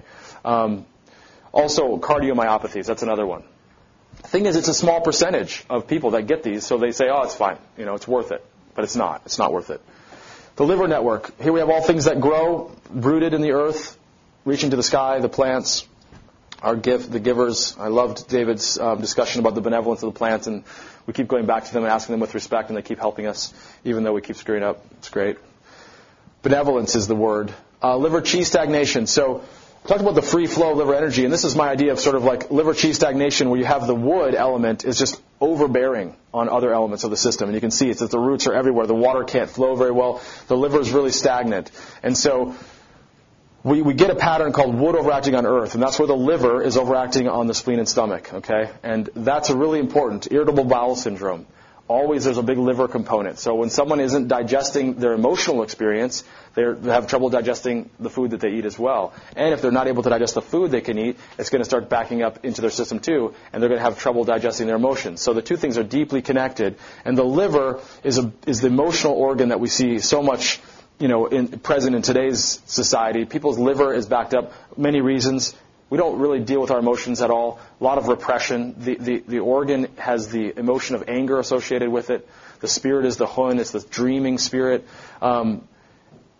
Also, cardiomyopathies, that's another one. The thing is, it's a small percentage of people that get these, so they say, it's fine, it's worth it. But it's not. It's not worth it. The liver network. Here we have all things that grow, rooted in the earth, reaching to the sky, the plants, the givers. I loved David's discussion about the benevolence of the plants, and we keep going back to them and asking them with respect, and they keep helping us, even though we keep screwing up. It's great. Benevolence is the word. Liver Qi stagnation. So I talked about the free flow of liver energy, and this is my idea of sort of like liver Qi stagnation, where you have the wood element is just overbearing on other elements of the system. And you can see it's that the roots are everywhere. The water can't flow very well. The liver is really stagnant. And so we get a pattern called wood overacting on earth, and that's where the liver is overacting on the spleen and stomach, okay? And that's a really important, irritable bowel syndrome. Always there's a big liver component. So when someone isn't digesting their emotional experience, they have trouble digesting the food that they eat as well. And if they're not able to digest the food they can eat, it's going to start backing up into their system too, and they're going to have trouble digesting their emotions. So the two things are deeply connected. And the liver is the emotional organ that we see so much, present in today's society. People's liver is backed up, many reasons. We don't really deal with our emotions at all. A lot of repression. The organ has the emotion of anger associated with it. The spirit is the hun. It's the dreaming spirit.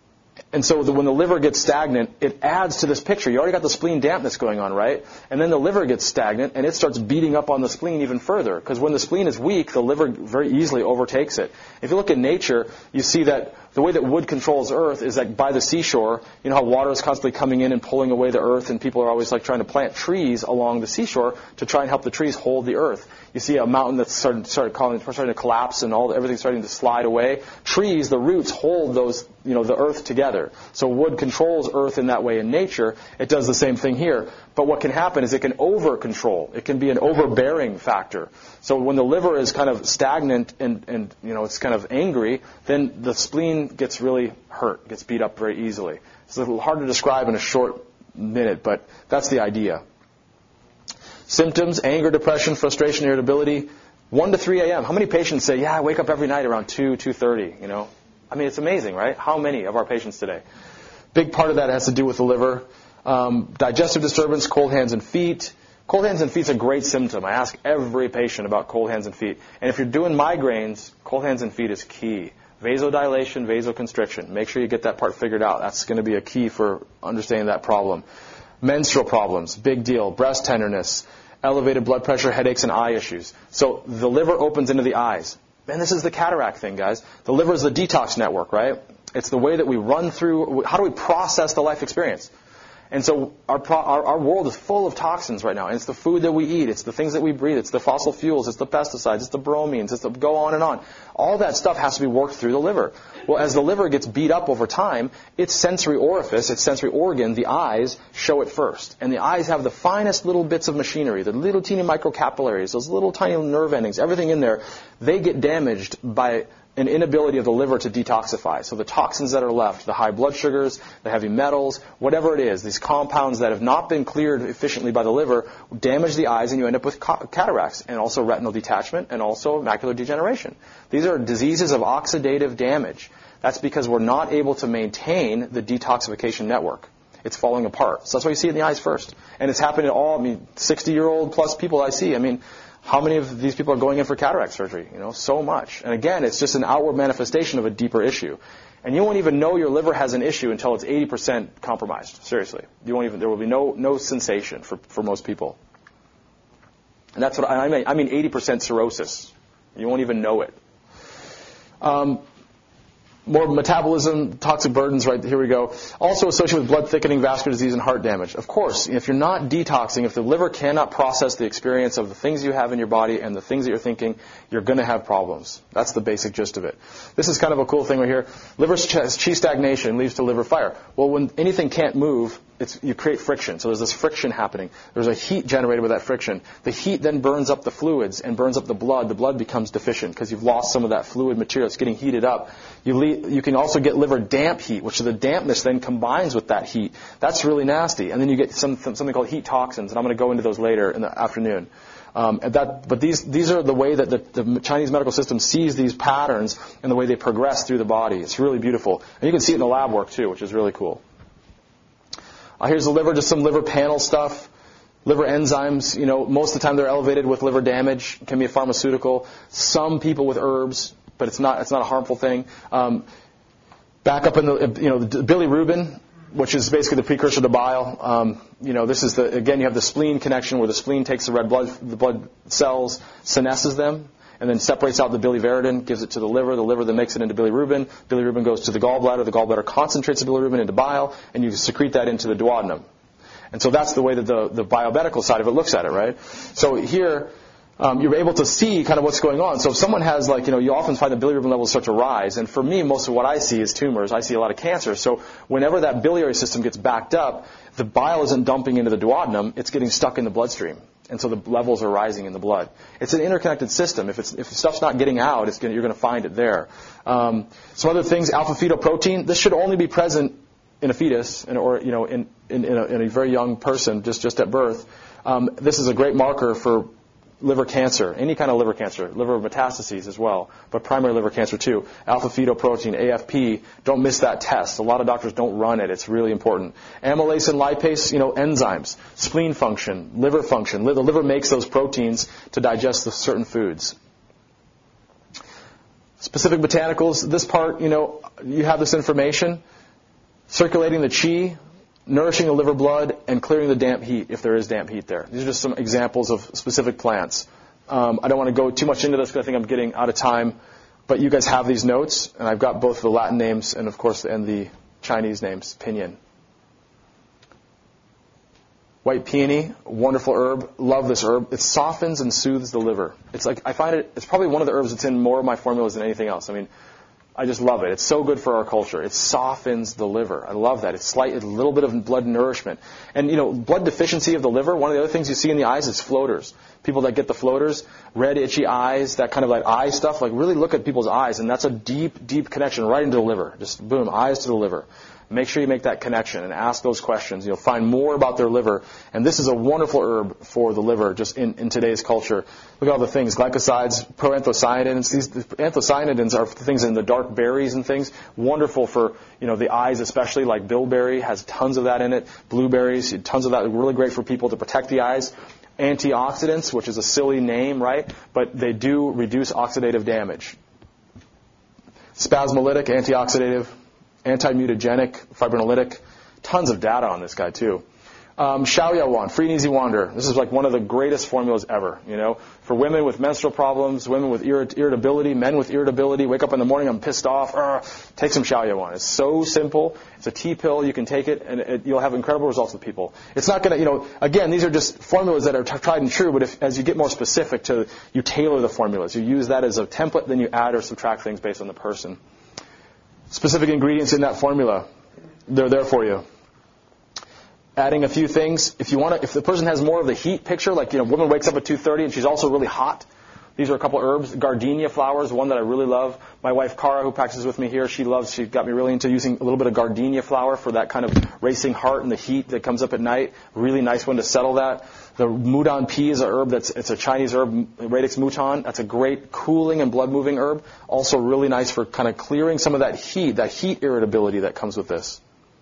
And so when the liver gets stagnant, it adds to this picture. You already got the spleen dampness going on, right? And then the liver gets stagnant, and it starts beating up on the spleen even further. Because when the spleen is weak, the liver very easily overtakes it. If you look at nature, you see that the way that wood controls earth is that by the seashore, you know how water is constantly coming in and pulling away the earth, and people are always like trying to plant trees along the seashore to try and help the trees hold the earth. You see a mountain that's starting to collapse and everything's starting to slide away. Trees, the roots hold those, the earth together. So wood controls earth in that way in nature. It does the same thing here. But what can happen is it can over-control. It can be an overbearing factor. So when the liver is kind of stagnant and it's kind of angry, then the spleen gets really hurt, gets beat up very easily. It's a little hard to describe in a short minute, but that's the idea. Symptoms: anger, depression, frustration, irritability. 1 to 3 a.m. How many patients say, I wake up every night around 2:30, I mean, it's amazing, right? How many of our patients today? Big part of that has to do with the liver. Digestive disturbance, cold hands and feet. Cold hands and feet is a great symptom. I ask every patient about cold hands and feet. And if you're doing migraines, cold hands and feet is key. Vasodilation, vasoconstriction. Make sure you get that part figured out. That's going to be a key for understanding that problem. Menstrual problems, big deal. Breast tenderness, elevated blood pressure, headaches, and eye issues. So the liver opens into the eyes. And this is the cataract thing, guys. The liver is the detox network, right? It's the way that we run through, how do we process the life experience? And so our world is full of toxins right now. And it's the food that we eat. It's the things that we breathe. It's the fossil fuels. It's the pesticides. It's the bromines. It's the go on and on. All that stuff has to be worked through the liver. Well, as the liver gets beat up over time, its sensory orifice, its sensory organ, the eyes, show it first. And the eyes have the finest little bits of machinery, the little teeny microcapillaries, those little tiny nerve endings, everything in there. They get damaged by an inability of the liver to detoxify. So the toxins that are left, the high blood sugars, the heavy metals, whatever it is, these compounds that have not been cleared efficiently by the liver damage the eyes, and you end up with cataracts and also retinal detachment and also macular degeneration. These are diseases of oxidative damage. That's because we're not able to maintain the detoxification network. It's falling apart. So that's why you see it in the eyes first. And it's happening to all, 60-year-old plus people I see. How many of these people are going in for cataract surgery? So much. And again, it's just an outward manifestation of a deeper issue. And you won't even know your liver has an issue until it's 80% compromised. Seriously. There will be no sensation for most people. And that's what I mean. 80% cirrhosis. You won't even know it. More metabolism, toxic burdens, right, here we go. Also associated with blood thickening, vascular disease, and heart damage. Of course, if you're not detoxing, if the liver cannot process the experience of the things you have in your body and the things that you're thinking, you're going to have problems. That's the basic gist of it. This is kind of a cool thing right here. Liver qi stagnation leads to liver fire. Well, when anything can't move, you create friction. So there's this friction happening. There's a heat generated with that friction. The heat then burns up the fluids and burns up the blood. The blood becomes deficient because you've lost some of that fluid material. It's getting heated up. You can also get liver damp heat, which the dampness then combines with that heat. That's really nasty. And then you get something called heat toxins, and I'm going to go into those later in the afternoon. But these are the way that the Chinese medical system sees these patterns and the way they progress through the body. It's really beautiful. And you can see it in the lab work too, which is really cool. Here's the liver, just some liver panel stuff. Liver enzymes, most of the time they're elevated with liver damage. It can be a pharmaceutical. Some people with herbs, but it's not a harmful thing. Back up in the bilirubin, which is basically the precursor to bile. This is again, you have the spleen connection where the spleen takes the blood cells, senesces them, and then separates out the biliveridin, gives it to the liver then makes it into bilirubin. Bilirubin goes to the gallbladder concentrates the bilirubin into bile, and you secrete that into the duodenum. And so that's the way that the biomedical side of it looks at it, right? So here, you're able to see kind of what's going on. So if someone has you often find the bilirubin levels start to rise, and for me, most of what I see is tumors. I see a lot of cancer. So whenever that biliary system gets backed up, the bile isn't dumping into the duodenum, it's getting stuck in the bloodstream. And so the levels are rising in the blood. It's an interconnected system. If stuff's not getting out, you're going to find it there. Some other things, alpha-fetoprotein. This should only be present in a fetus, in a very young person, just at birth. This is a great marker for liver cancer, any kind of liver cancer, liver metastases as well, but primary liver cancer too. Alpha-fetoprotein, AFP, don't miss that test. A lot of doctors don't run it. It's really important. Amylase and lipase, enzymes, spleen function, liver function. The liver makes those proteins to digest the certain foods. Specific botanicals, this part, you have this information. circulating the qi, nourishing the liver blood, and clearing the damp heat if there is damp heat there. These are just some examples of specific plants. I don't want to go too much into this because I think I'm getting out of time, but you guys have these notes, and I've got both the Latin names and, of course, and the Chinese names, pinyin. White peony, wonderful herb. Love this herb. It softens and soothes the liver. I find it's probably one of the herbs that's in more of my formulas than anything else. I mean, I just love it. It's so good for our culture. It softens the liver. I love that. It's a little bit of blood nourishment. And, blood deficiency of the liver, one of the other things you see in the eyes is floaters. People that get the floaters, red, itchy eyes, that kind of like eye stuff, like really look at people's eyes, and that's a deep, deep connection right into the liver. Just boom, eyes to the liver. Make sure you make that connection and ask those questions. You'll find more about their liver. And this is a wonderful herb for the liver just in today's culture. Look at all the things, glycosides, proanthocyanidins. These anthocyanidins are things in the dark berries and things. Wonderful for, the eyes especially, like bilberry has tons of that in it. Blueberries, tons of that. Really great for people to protect the eyes. Antioxidants, which is a silly name, right? But they do reduce oxidative damage. Spasmolytic, antioxidative, anti-mutagenic, fibrinolytic. Tons of data on this guy, too. Xiaoyawan, free and easy wander. This is like one of the greatest formulas ever, For women with menstrual problems, women with irritability, men with irritability, wake up in the morning, I'm pissed off, take some Xiaoyawan. It's so simple. It's a tea pill. You can take it, and you'll have incredible results with people. It's not going to, again, these are just formulas that are tried and true, but as you get more specific you tailor the formulas. You use that as a template, then you add or subtract things based on the person. Specific ingredients in that formula, they're there for you. Adding a few things. If the person has more of the heat picture, like, woman wakes up at 2:30 and she's also really hot. These are a couple herbs. Gardenia flowers, one that I really love. My wife, Cara, who practices with me here, she got me really into using a little bit of gardenia flower for that kind of racing heart and the heat that comes up at night. Really nice one to settle that. The mudan pea is a herb it's a Chinese herb, Radix mutan. That's a great cooling and blood-moving herb. Also really nice for kind of clearing some of that heat irritability that comes with this.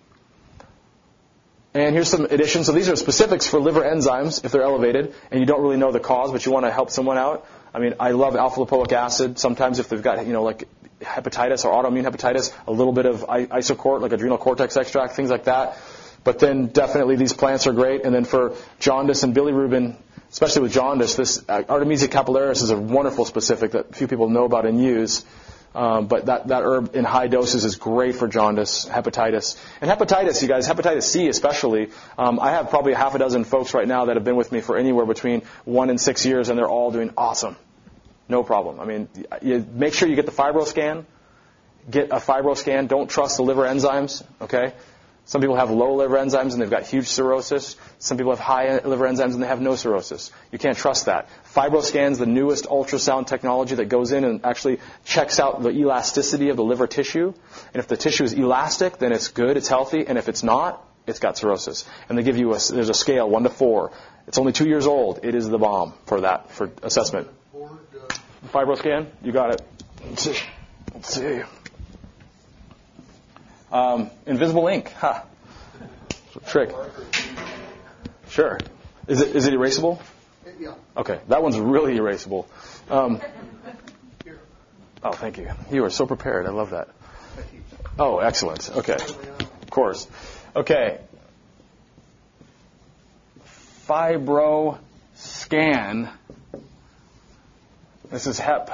And here's some additions. So these are specifics for liver enzymes if they're elevated and you don't really know the cause, but you want to help someone out. I mean, I love alpha-lipoic acid. Sometimes if they've got, like hepatitis or autoimmune hepatitis, a little bit of isocort, like adrenal cortex extract, things like that. But then definitely these plants are great. And then for jaundice and bilirubin, especially with jaundice, this Artemisia capillaris is a wonderful specific that few people know about and use. But that herb in high doses is great for jaundice, hepatitis. And hepatitis, you guys, hepatitis C especially, I have probably half a dozen folks right now that have been with me for anywhere between 1 and 6 years, and they're all doing awesome. No problem. I mean, you make sure you get the FibroScan. Get a FibroScan. Don't trust the liver enzymes, okay? Some people have low liver enzymes and they've got huge cirrhosis. Some people have high liver enzymes and they have no cirrhosis. You can't trust that. FibroScan's the newest ultrasound technology that goes in and actually checks out the elasticity of the liver tissue. And if the tissue is elastic, then it's good, it's healthy. And if it's not, it's got cirrhosis. And they give you there's a scale, 1 to 4. It's only 2 years old. It is the bomb for assessment. FibroScan, you got it. Let's see. Invisible ink. Ha. Trick. Sure. Is it erasable? Yeah. Okay. That one's really erasable. Oh, thank you. You are so prepared. I love that. Oh, excellent. Okay. Of course. Okay. FibroScan. This is Hep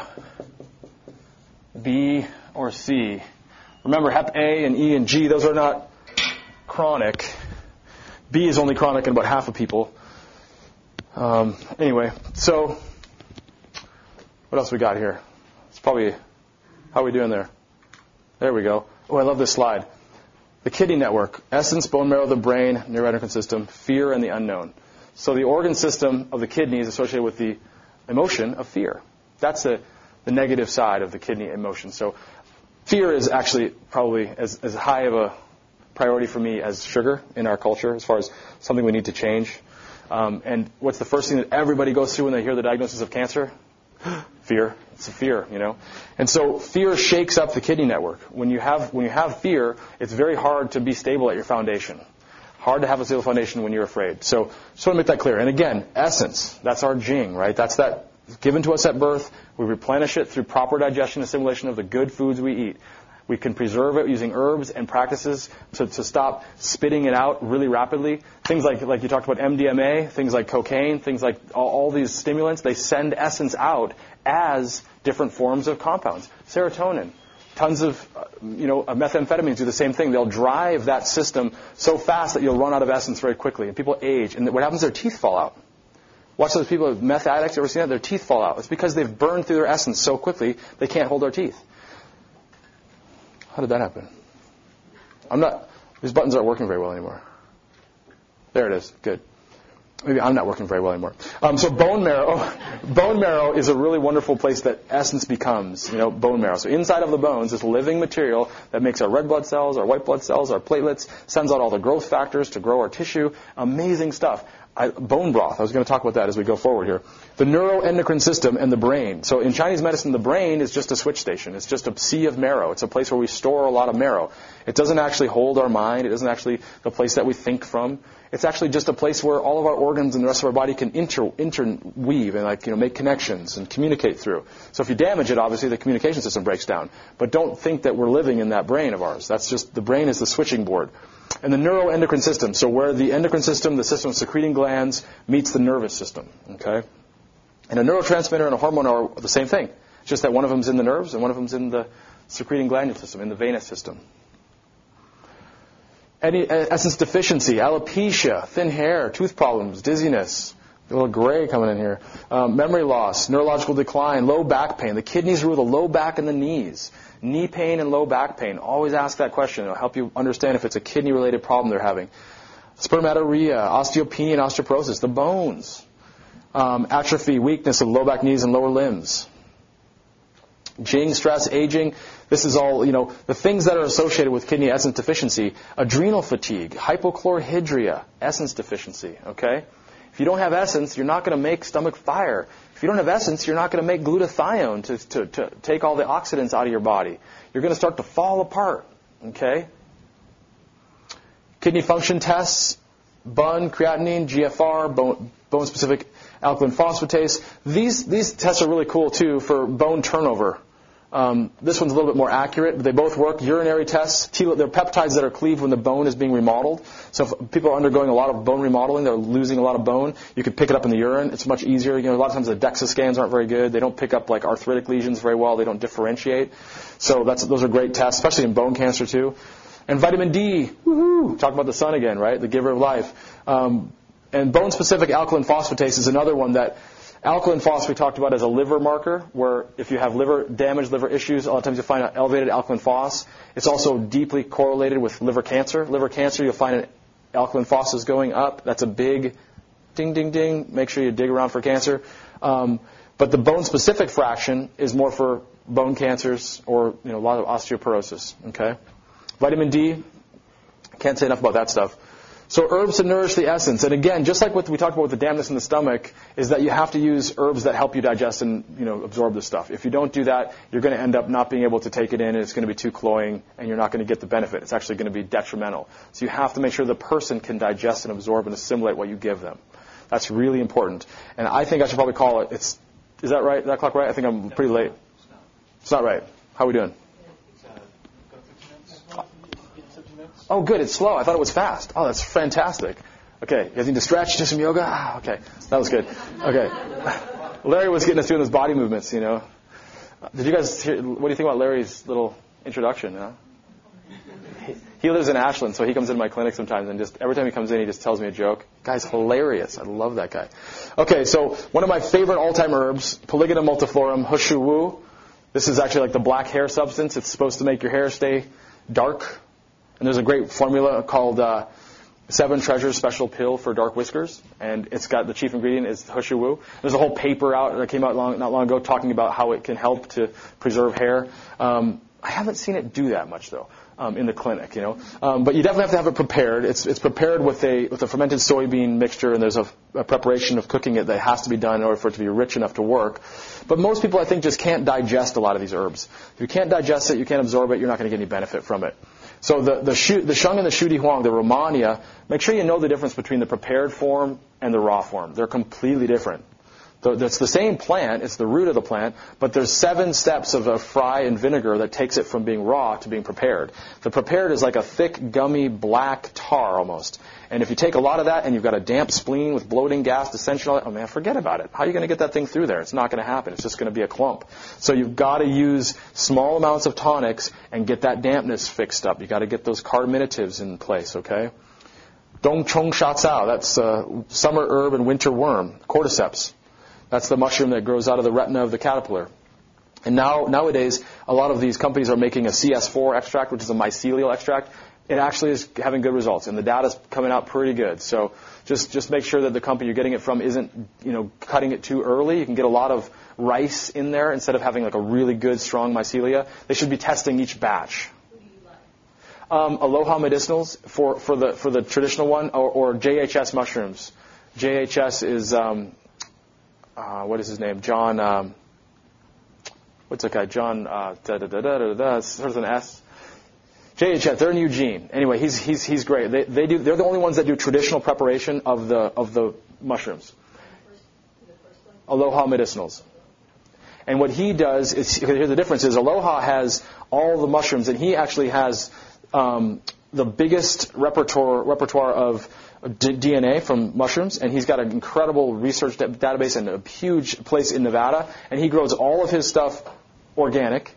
B or C. Remember, Hep A and E and G, those are not chronic. B is only chronic in about half of people. Anyway, so what else we got here? It's probably, how are we doing there? There we go. Oh, I love this slide. The kidney network, essence, bone marrow, the brain, neuroendocrine system, fear, and the unknown. So the organ system of the kidney is associated with the emotion of fear. That's the negative side of the kidney emotion. So fear is actually probably as high of a priority for me as sugar in our culture as far as something we need to change. And what's the first thing that everybody goes through when they hear the diagnosis of cancer? Fear. It's a fear, And so fear shakes up the kidney network. When you have fear, it's very hard to be stable at your foundation. Hard to have a stable foundation when you're afraid. So just want to make that clear. And again, essence, that's our Jing, right? That's that given to us at birth. We replenish it through proper digestion and assimilation of the good foods we eat. We can preserve it using herbs and practices to stop spitting it out really rapidly. Things like you talked about MDMA, things like cocaine, things like all these stimulants, they send essence out as different forms of compounds. Serotonin. Tons of, methamphetamines do the same thing. They'll drive that system so fast that you'll run out of essence very quickly. And people age. And what happens? Their teeth fall out. Watch those people, meth addicts, you ever seen that? Their teeth fall out. It's because they've burned through their essence so quickly, they can't hold their teeth. How did that happen? These buttons aren't working very well anymore. There it is. Good. Maybe I'm not working very well anymore. So bone marrow is a really wonderful place that essence becomes, bone marrow. So inside of the bones, this living material that makes our red blood cells, our white blood cells, our platelets, sends out all the growth factors to grow our tissue. Amazing stuff. Bone broth. I was going to talk about that as we go forward here. The neuroendocrine system and the brain. So in Chinese medicine, the brain is just a switch station. It's just a sea of marrow. It's a place where we store a lot of marrow. It doesn't actually hold our mind. It isn't actually the place that we think from. It's actually just a place where all of our organs and the rest of our body can interweave and make connections and communicate through. So if you damage it, obviously the communication system breaks down. But don't think that we're living in that brain of ours. That's just, the brain is the switching board. And the neuroendocrine system, so where the endocrine system, the system of secreting glands, meets the nervous system. Okay? And a neurotransmitter and a hormone are the same thing. It's just that one of them's in the nerves and one of them's in the secreting glandular system, in the venous system. Any essence deficiency, alopecia, thin hair, tooth problems, dizziness, a little gray coming in here, memory loss, neurological decline, low back pain. The kidneys rule the low back and the knees. Knee pain and low back pain. Always ask that question. It'll help you understand if it's a kidney-related problem they're having. Spermatorrhea, osteopenia and osteoporosis, the bones. Atrophy, weakness of low back, knees, and lower limbs. Jing, stress, aging. This is all, the things that are associated with kidney essence deficiency. Adrenal fatigue, hypochlorhydria, essence deficiency, okay? If you don't have essence, you're not going to make stomach fire. If you don't have essence, you're not going to make glutathione to take all the oxidants out of your body. You're going to start to fall apart, okay? Kidney function tests, BUN, creatinine, GFR, bone-specific alkaline phosphatase. These tests are really cool, too, for bone turnover. This one's a little bit more accurate, but they both work. Urinary tests, they're peptides that are cleaved when the bone is being remodeled. So if people are undergoing a lot of bone remodeling, they're losing a lot of bone, you can pick it up in the urine. It's much easier. A lot of times the DEXA scans aren't very good. They don't pick up like arthritic lesions very well. They don't differentiate. So those are great tests, especially in bone cancer too. And vitamin D, woohoo! Talk about the sun again, right? The giver of life. And bone-specific alkaline phosphatase is another one that alkaline phos we talked about as a liver marker, where if you have liver damage, liver issues, a lot of times you'll find an elevated alkaline phos. It's also deeply correlated with liver cancer. Liver cancer, you'll find an alkaline phos is going up. That's a big ding, ding, ding. Make sure you dig around for cancer. But the bone-specific fraction is more for bone cancers or a lot of osteoporosis. Okay, vitamin D. Can't say enough about that stuff. So herbs to nourish the essence. And again, just like what we talked about with the dampness in the stomach, is that you have to use herbs that help you digest and absorb the stuff. If you don't do that, you're going to end up not being able to take it in, and it's going to be too cloying, and you're not going to get the benefit. It's actually going to be detrimental. So you have to make sure the person can digest and absorb and assimilate what you give them. That's really important. And I think I should probably call it. Is that right? Is that clock right? I think I'm pretty late. It's not right. How are we doing? Oh, good. It's slow. I thought it was fast. Oh, that's fantastic. Okay. You guys need to stretch, do some yoga? Okay. That was good. Okay. Larry was getting us doing those body movements, Did you guys hear, what do you think about Larry's little introduction? He lives in Ashland, so he comes into my clinic sometimes, and just every time he comes in, he just tells me a joke. Guy's hilarious. I love that guy. Okay, so one of my favorite all-time herbs, Polygonum multiflorum, Hushu Wu. This is actually like the black hair substance. It's supposed to make your hair stay dark. And there's a great formula called 7 Treasures Special Pill for Dark Whiskers, and it's got the chief ingredient is Hushu Wu. There's a whole paper out that came out not long ago talking about how it can help to preserve hair. I haven't seen it do that much though in the clinic, But you definitely have to have it prepared. It's prepared with a fermented soybean mixture, and there's a preparation of cooking it that has to be done in order for it to be rich enough to work. But most people, I think, just can't digest a lot of these herbs. If you can't digest it, you can't absorb it, you're not going to get any benefit from it. So the sheng and the shu di huang, the Romania, make sure you know the difference between the prepared form and the raw form. They're completely different. That's the same plant. It's the root of the plant, but there's 7 steps of a fry in vinegar that takes it from being raw to being prepared. The prepared is like a thick, gummy, black tar almost. And if you take a lot of that and you've got a damp spleen with bloating, gas, dissension, all that, oh man, forget about it. How are you going to get that thing through there? It's not going to happen. It's just going to be a clump. So you've got to use small amounts of tonics and get that dampness fixed up. You've got to get those carminatives in place, okay? Dong Chong Sha Cao, that's summer herb and winter worm, cordyceps. That's the mushroom that grows out of the retina of the caterpillar. And nowadays, a lot of these companies are making a CS4 extract, which is a mycelial extract. It actually is having good results, and the data's coming out pretty good. So just make sure that the company you're getting it from isn't, cutting it too early. You can get a lot of rice in there instead of having like a really good, strong mycelia. They should be testing each batch. Who do you like? Aloha Medicinals for the traditional one, or JHS mushrooms. JHS is what is his name? John. What's that guy? John. Starts with an S. JHS. They're in Eugene. Anyway, he's great. They're the only ones that do traditional preparation of the mushrooms. Aloha Medicinals. And what he does is, here's the difference: is Aloha has all the mushrooms, and he actually has the biggest repertoire of DNA from mushrooms, and he's got an incredible research database and a huge place in Nevada, and he grows all of his stuff organic,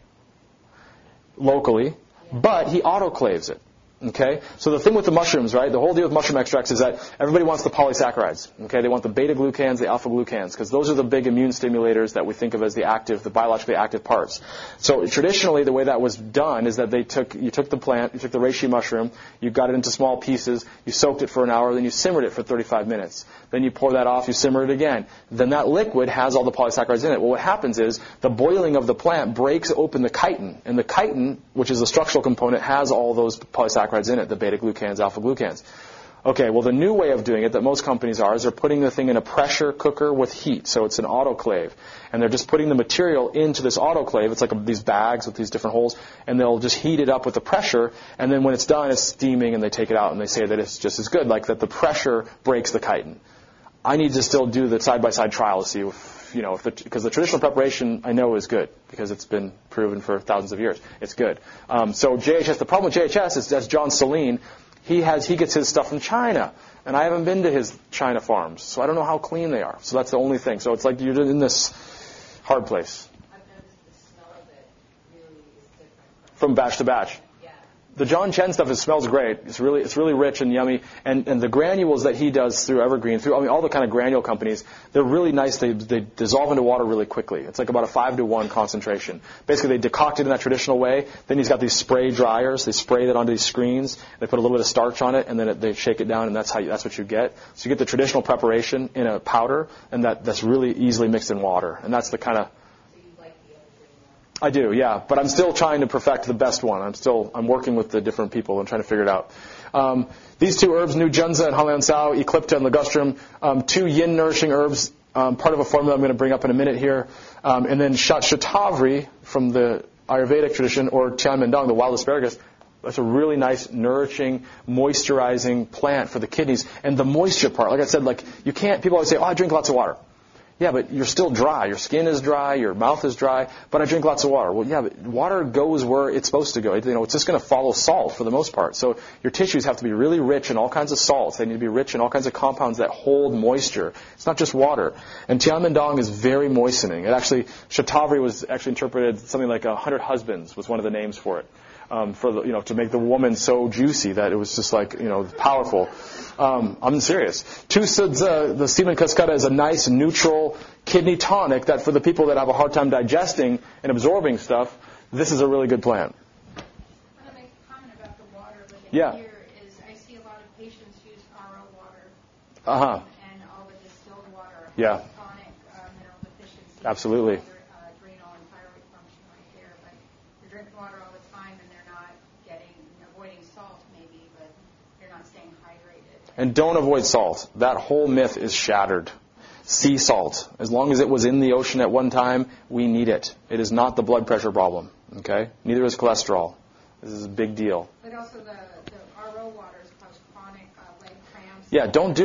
locally, but he autoclaves it. Okay? So the thing with the mushrooms, right, the whole deal with mushroom extracts is that everybody wants the polysaccharides. Okay? They want the beta-glucans, the alpha-glucans, because those are the big immune stimulators that we think of as the biologically active parts. So traditionally, the way that was done is that you took the plant, you took the reishi mushroom, you got it into small pieces, you soaked it for an hour, then you simmered it for 35 minutes. Then you pour that off, you simmer it again. Then that liquid has all the polysaccharides in it. Well, what happens is the boiling of the plant breaks open the chitin, and the chitin, which is the structural component, has all those polysaccharides in it, the beta-glucans, alpha-glucans. Okay, well, the new way of doing it that most companies are is they're putting the thing in a pressure cooker with heat, so it's an autoclave. And they're just putting the material into this autoclave. It's like these bags with these different holes, and they'll just heat it up with the pressure, and then when it's done, it's steaming, and they take it out, and they say that it's just as good, like that the pressure breaks the chitin. I need to still do the side-by-side trial to see if, because the traditional preparation I know is good because it's been proven for thousands of years. It's good. So JHS, the problem with JHS is that's John Celine. He gets his stuff from China, and I haven't been to his China farms, so I don't know how clean they are. So that's the only thing. So it's like you're in this hard place. I've noticed the smell of it really is different From batch to batch. Yeah. The John Chen stuff, it smells great. It's really rich and yummy. And the granules that he does through Evergreen, all the kind of granule companies, they're really nice. They dissolve into water really quickly. It's like about a 5-to-1 concentration. Basically, they decoct it in that traditional way. Then he's got these spray dryers. They spray that onto these screens. They put a little bit of starch on it, and then they shake it down, and that's what you get. So you get the traditional preparation in a powder, and that's really easily mixed in water. And that's the kind of... I do, yeah, but I'm still trying to perfect the best one. I'm working with the different people and trying to figure it out. These 2 herbs, Nu Junza and Halian Sao, Eclipta and Ligustrum, 2 yin nourishing herbs, part of a formula I'm going to bring up in a minute here, and then Shatavari from the Ayurvedic tradition, or Tian Mendong, the wild asparagus. That's a really nice, nourishing, moisturizing plant for the kidneys. And the moisture part, like I said, people always say, I drink lots of water. Yeah, but you're still dry. Your skin is dry. Your mouth is dry. But I drink lots of water. Well, yeah, but water goes where it's supposed to go. It's just going to follow salt for the most part. So your tissues have to be really rich in all kinds of salts. They need to be rich in all kinds of compounds that hold moisture. It's not just water. And Tian Mendong is very moistening. Shatavari was actually interpreted something like 100 husbands was one of the names for it. To make the woman so juicy that it was just powerful. I'm serious. Tu Sudza, the Semen Cascata, is a nice, neutral kidney tonic that for the people that have a hard time digesting and absorbing stuff, this is a really good plant. I want to make a comment about the water. Yeah. Here is I see a lot of patients use RO water. Uh-huh. And all the distilled water. Yeah. Chronic mineral deficiency. Absolutely. Adrenal and thyroid function right there. But they're drinking water all the time and they're not avoiding salt maybe, but they're not staying hydrated. And don't avoid salt. That whole myth is shattered. Sea salt. As long as it was in the ocean at one time, we need it. It is not the blood pressure problem. Okay? Neither is cholesterol. This is a big deal. But also the RO waters cause chronic leg cramps. Yeah, don't do it.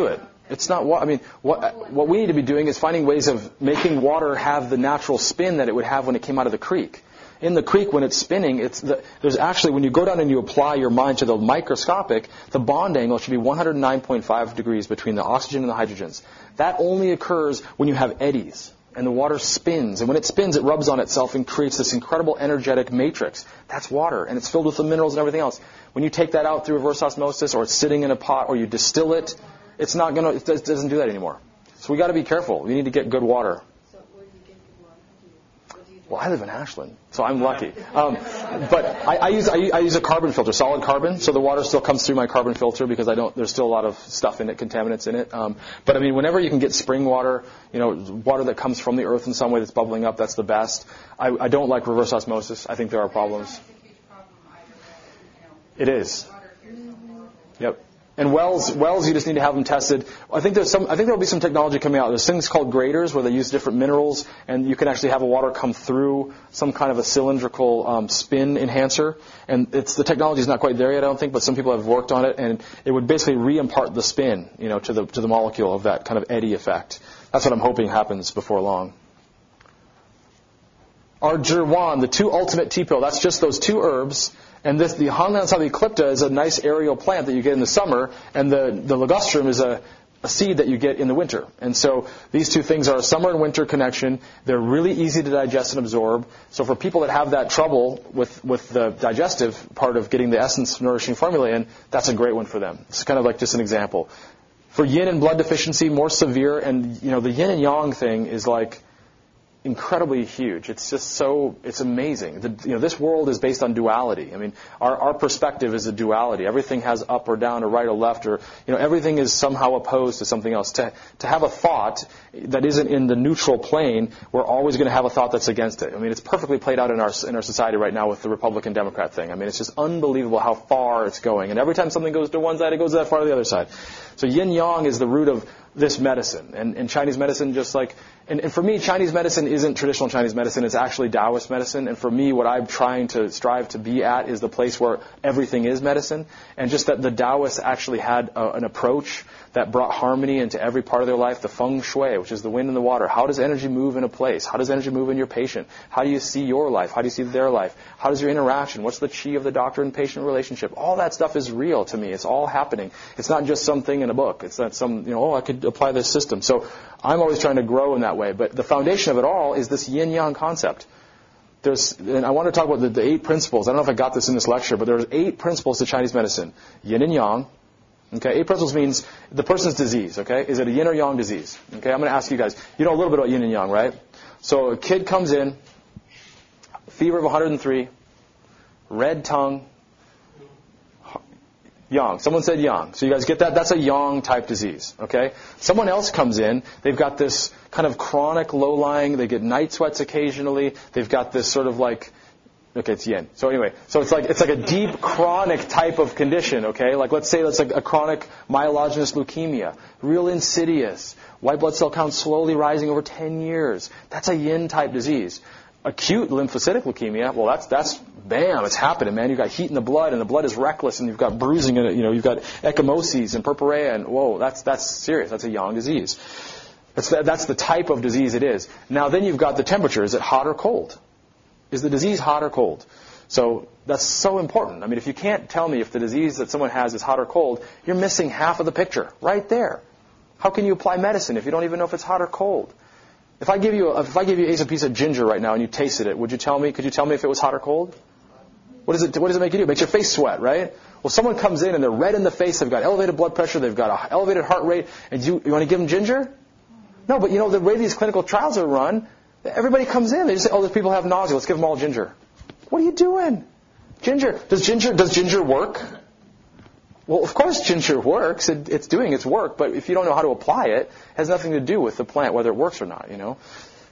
It's not water. I mean, what we need to be doing is finding ways of making water have the natural spin that it would have when it came out of the creek. In the creek, when it's spinning, there's actually, when you go down and you apply your mind to the microscopic, the bond angle should be 109.5 degrees between the oxygen and the hydrogens. That only occurs when you have eddies, and the water spins. And when it spins, it rubs on itself and creates this incredible energetic matrix. That's water, and it's filled with the minerals and everything else. When you take that out through reverse osmosis, or it's sitting in a pot, or you distill it, it doesn't do that anymore. So we got to be careful. We need to get good water. Well, I live in Ashland, so I'm lucky. But I use a carbon filter, solid carbon, so the water still comes through my carbon filter because there's still a lot of stuff in it, contaminants in it. But I mean, whenever you can get spring water, water that comes from the earth in some way that's bubbling up, that's the best. I don't like reverse osmosis. I think there are problems. It is. Yep. And wells, you just need to have them tested. I think there'll be some technology coming out. There's things called graders where they use different minerals, and you can actually have a water come through some kind of a cylindrical spin enhancer. And the technology is not quite there yet, I don't think, but some people have worked on it, and it would basically re-impart the spin, to the molecule of that kind of eddy effect. That's what I'm hoping happens before long. Our Jirwan, the 2 ultimate tea pill, that's just those 2 herbs. And the Hanlan Saliclypta is a nice aerial plant that you get in the summer, and the ligustrum is a seed that you get in the winter. And so these 2 things are a summer and winter connection. They're really easy to digest and absorb. So for people that have that trouble with the digestive part of getting the essence nourishing formula in, that's a great one for them. It's kind of like just an example. For yin and blood deficiency, more severe, and the yin and yang thing is like incredibly huge. It's just it's amazing. This world is based on duality. I mean, our perspective is a duality. Everything has up or down or right or left, or everything is somehow opposed to something else. To have a thought that isn't in the neutral plane, we're always going to have a thought that's against it. I mean, it's perfectly played out in our society right now with the Republican-Democrat thing. I mean, it's just unbelievable how far it's going. And every time something goes to one side, it goes that far to the other side. So yin-yang is the root of this medicine. And Chinese medicine, just like, and for me, Chinese medicine isn't traditional Chinese medicine. It's actually Taoist medicine. And for me, what I'm trying to strive to be at is the place where everything is medicine. And just that the Taoists actually had an approach that brought harmony into every part of their life. The feng shui, which is the wind and the water. How does energy move in a place? How does energy move in your patient? How do you see your life? How do you see their life? How does your interaction? What's the chi of the doctor and patient relationship? All that stuff is real to me. It's all happening. It's not just something in a book. It's not some, I could apply this system. So I'm always trying to grow in that way. But the foundation of it all is this yin-yang concept. And I want to talk about the 8 principles. I don't know if I got this in this lecture, but there's 8 principles to Chinese medicine. Yin and yang. Okay, 8 principles means the person's disease, okay? Is it a yin or yang disease? Okay, I'm going to ask you guys. You know a little bit about yin and yang, right? So a kid comes in, fever of 103, red tongue, yang. Someone said yang. So you guys get that? That's a yang type disease, okay? Someone else comes in, they've got this kind of chronic low-lying, they get night sweats occasionally, they've got this sort of like, okay, it's yin. So anyway, so it's like a deep chronic type of condition, okay? Like let's say that's like a chronic myelogenous leukemia, real insidious, white blood cell count slowly rising over 10 years. That's a yin type disease. Acute lymphocytic leukemia, well that's bam, it's happening, man. You've got heat in the blood, and the blood is reckless, and you've got bruising in it, you've got ecchymoses and purpura, and whoa, that's serious. That's a yang disease. That's the type of disease it is. Now then you've got the temperature. Is it hot or cold? Is the disease hot or cold? So that's so important. I mean, if you can't tell me if the disease that someone has is hot or cold, you're missing half of the picture right there. How can you apply medicine if you don't even know if it's hot or cold? If I give you a piece of ginger right now and you tasted it, could you tell me if it was hot or cold? What does it make you do? It makes your face sweat, right? Well, someone comes in and they're red in the face, they've got elevated blood pressure, they've got an elevated heart rate, and you want to give them ginger? No, but the way these clinical trials are run, everybody comes in, they just say, oh, these people have nausea, let's give them all ginger. What are you doing? Ginger. Does ginger work? Well, of course ginger works. It's doing its work, but if you don't know how to apply it, it has nothing to do with the plant, whether it works or not,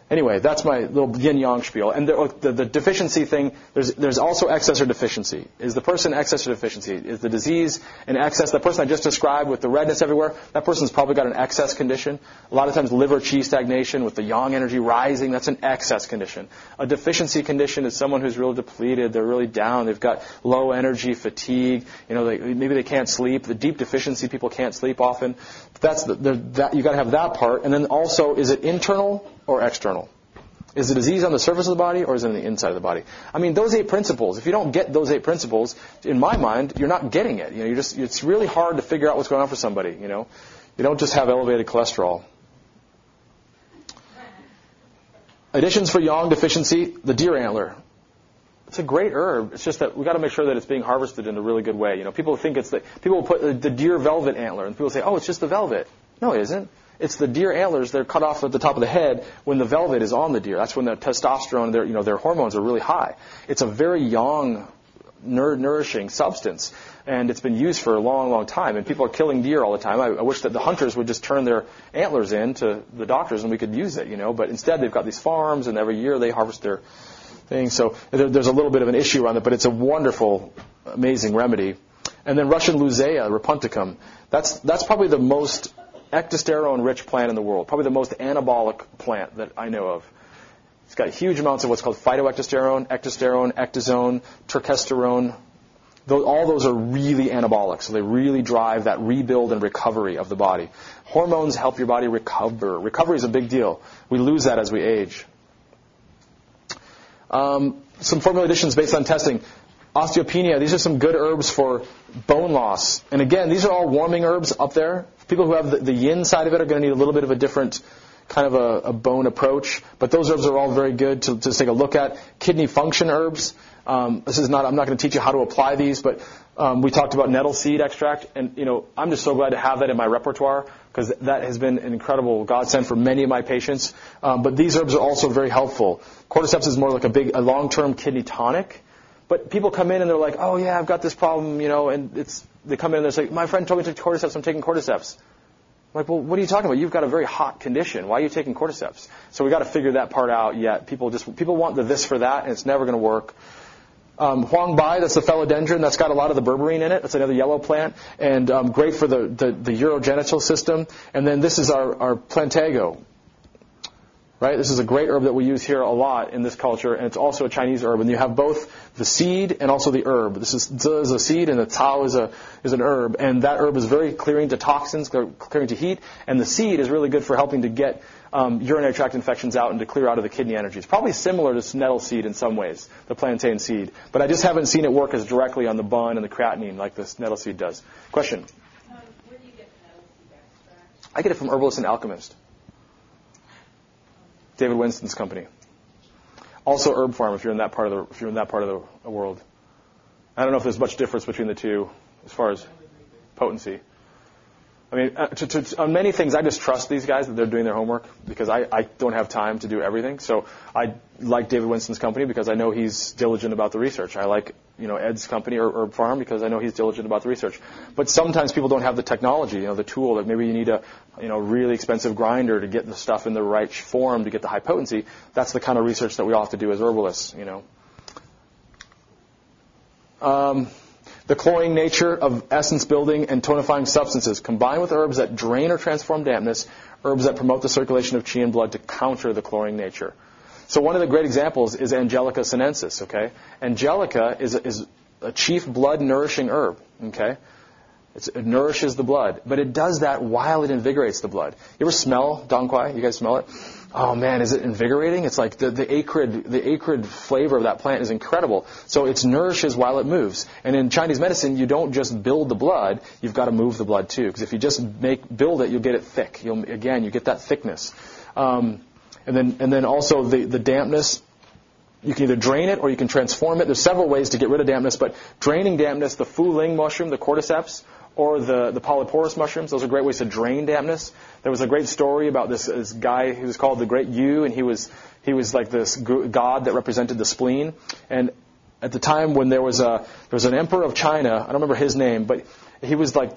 Anyway, that's my little yin-yang spiel. And the deficiency thing, there's also excess or deficiency. Is the person excess or deficiency? Is the disease an excess? The person I just described with the redness everywhere, that person's probably got an excess condition. A lot of times liver qi stagnation with the yang energy rising, that's an excess condition. A deficiency condition is someone who's really depleted, they're really down, they've got low energy, fatigue, maybe they can't sleep. The deep deficiency people can't sleep often. That's you got to have that part. And then also, is it internal or external? Is the disease on the surface of the body or is it on the inside of the body? I mean, those 8 principles, if you don't get those 8 principles, in my mind, you're not getting it. It's really hard to figure out what's going on for somebody, You don't just have elevated cholesterol. Additions for yang deficiency, the deer antler. It's a great herb. It's just that we've got to make sure that it's being harvested in a really good way. People think people put the deer velvet antler and people say, oh, it's just the velvet. No, it isn't. It's the deer antlers. They're cut off at the top of the head when the velvet is on the deer. That's when the testosterone, their hormones are really high. It's a very yang, nourishing substance, and it's been used for a long, long time. And people are killing deer all the time. I wish that the hunters would just turn their antlers in to the doctors and we could use it, But instead, they've got these farms, and every year they harvest their things. So there's a little bit of an issue around it, but it's a wonderful, amazing remedy. And then Russian Luzea, Rapunticum. That's probably the most ectosterone-rich plant in the world, probably the most anabolic plant that I know of. It's got huge amounts of what's called phytoectosterone, ectosterone, ectosone, turkesterone. All those are really anabolic, so they really drive that rebuild and recovery of the body. Hormones help your body recover. Recovery is a big deal. We lose that as we age. Some formula additions based on testing. Osteopenia, these are some good herbs for bone loss. And again, these are all warming herbs up there. People who have the yin side of it are going to need a little bit of a different kind of a bone approach. But those herbs are all very good to take a look at. Kidney function herbs. I'm not going to teach you how to apply these, but we talked about nettle seed extract. And, I'm just so glad to have that in my repertoire because that has been an incredible godsend for many of my patients. But these herbs are also very helpful. Cordyceps is more like a long-term kidney tonic. But people come in and they're like, oh, yeah, I've got this problem, and they come in and they're like, my friend told me to take cordyceps, I'm taking cordyceps. I'm like, well, what are you talking about? You've got a very hot condition. Why are you taking cordyceps? So we've got to figure that part out yet. People want the this for that, and it's never going to work. Huang Bai, that's the philodendron. That's got a lot of the berberine in it. That's another yellow plant, and great for the urogenital system. And then this is our plantago. Right? This is a great herb that we use here a lot in this culture, and it's also a Chinese herb. And you have both the seed and also the herb. This is a seed, and the tao is an herb. And that herb is very clearing to toxins, clearing to heat. And the seed is really good for helping to get urinary tract infections out and to clear out of the kidney energy. It's probably similar to nettle seed in some ways, the plantain seed. But I just haven't seen it work as directly on the bun and the creatinine like this nettle seed does. Question? Where do you get the nettle seed extract? I get it from Herbalist and Alchemist. David Winston's company. Also Herb Farm if you're in that part of the world. I don't know if there's much difference between the two as far as potency. I mean, on many things, I just trust these guys that they're doing their homework because I don't have time to do everything. So I like David Winston's company because I know he's diligent about the research. I like, Ed's company or Herb Farm because I know he's diligent about the research. But sometimes people don't have the technology, the tool that maybe you need a, really expensive grinder to get the stuff in the right form to get the high potency. That's the kind of research that we all have to do as herbalists, The cloying nature of essence building and tonifying substances combined with herbs that drain or transform dampness, herbs that promote the circulation of qi and blood to counter the cloying nature. So one of the great examples is Angelica sinensis, okay? Angelica is a chief blood nourishing herb, okay? It nourishes the blood, but it does that while it invigorates the blood. You ever smell Dong Quai? You guys smell it? Oh man, is it invigorating? It's like the acrid flavor of that plant is incredible. So it nourishes while it moves. And in Chinese medicine, you don't just build the blood, you've got to move the blood too. Because if you just build it, you'll get it thick. You get that thickness. And then also the dampness. You can either drain it or you can transform it. There's several ways to get rid of dampness, but draining dampness, the Fu Ling mushroom, the cordyceps, or the polyporous mushrooms, those are great ways to drain dampness. There was a great story about this guy who was called the Great Yu, and he was like this god that represented the spleen. And at the time when there was an emperor of China, I don't remember his name, but he was like the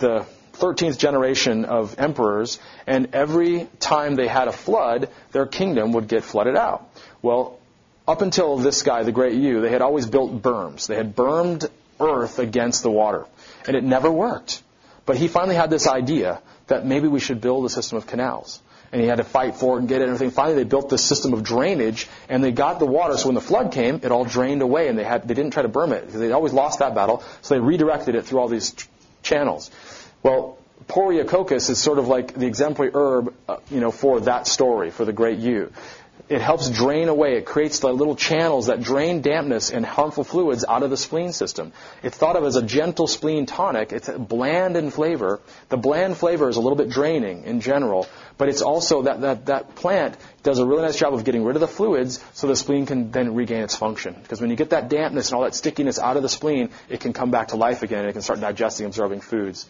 13th generation of emperors, and every time they had a flood, their kingdom would get flooded out. Well, up until this guy, the Great Yu, they had always built berms. They had bermed earth against the water, and it never worked. But he finally had this idea that maybe we should build a system of canals. And he had to fight for it and get it and everything. Finally, they built this system of drainage, and they got the water. So when the flood came, it all drained away, and they didn't try to berm it because they always lost that battle. So they redirected it through all these channels. Well, Poriococcus is sort of like the exemplary herb, for that story, for the Great Yu. It helps drain away. It creates the little channels that drain dampness and harmful fluids out of the spleen system. It's thought of as a gentle spleen tonic. It's bland in flavor. The bland flavor is a little bit draining in general, but it's also that plant does a really nice job of getting rid of the fluids so the spleen can then regain its function. Because when you get that dampness and all that stickiness out of the spleen, it can come back to life again and it can start digesting, absorbing foods.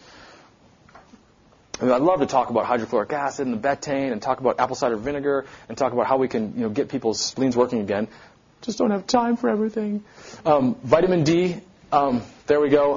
I mean, I'd love to talk about hydrochloric acid and the betaine and talk about apple cider vinegar and talk about how we can get people's spleens working again. Just don't have time for everything. Vitamin D, there we go.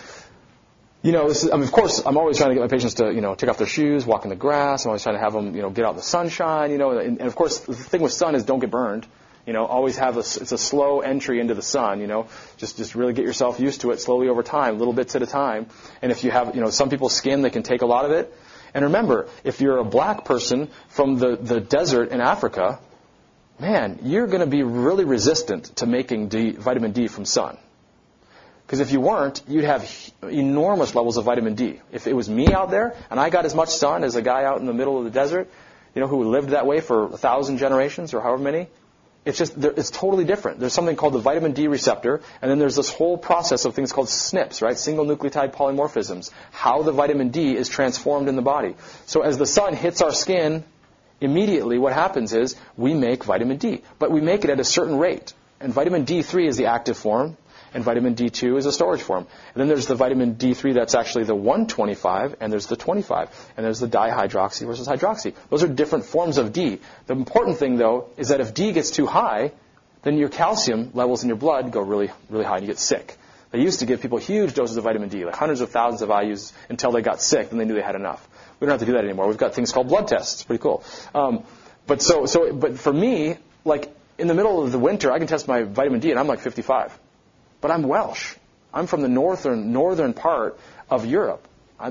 Of course, I'm always trying to get my patients to, take off their shoes, walk in the grass. I'm always trying to have them, get out in the sunshine, and of course, the thing with sun is don't get burned. Always it's a slow entry into the sun, just really get yourself used to it slowly over time, little bits at a time. And if you have, some people's skin, they can take a lot of it. And remember, if you're a black person from the desert in Africa, man, you're going to be really resistant to making vitamin D from sun. Because if you weren't, you'd have enormous levels of vitamin D. If it was me out there and I got as much sun as a guy out in the middle of the desert, who lived that way for 1,000 generations or however many, it's totally different. There's something called the vitamin D receptor, and then there's this whole process of things called SNPs, right? Single nucleotide polymorphisms, how the vitamin D is transformed in the body. So as the sun hits our skin, immediately what happens is we make vitamin D, but we make it at a certain rate. And vitamin D3 is the active form, and vitamin D2 is a storage form. And then there's the vitamin D3 that's actually the 125, and there's the 25. And there's the dihydroxy versus hydroxy. Those are different forms of D. The important thing, though, is that if D gets too high, then your calcium levels in your blood go really, really high, and you get sick. They used to give people huge doses of vitamin D, like hundreds of thousands of IUs, until they got sick, and they knew they had enough. We don't have to do that anymore. We've got things called blood tests. It's pretty cool. But for me, like in the middle of the winter, I can test my vitamin D, and I'm like 55. But I'm Welsh. I'm from the northern part of Europe.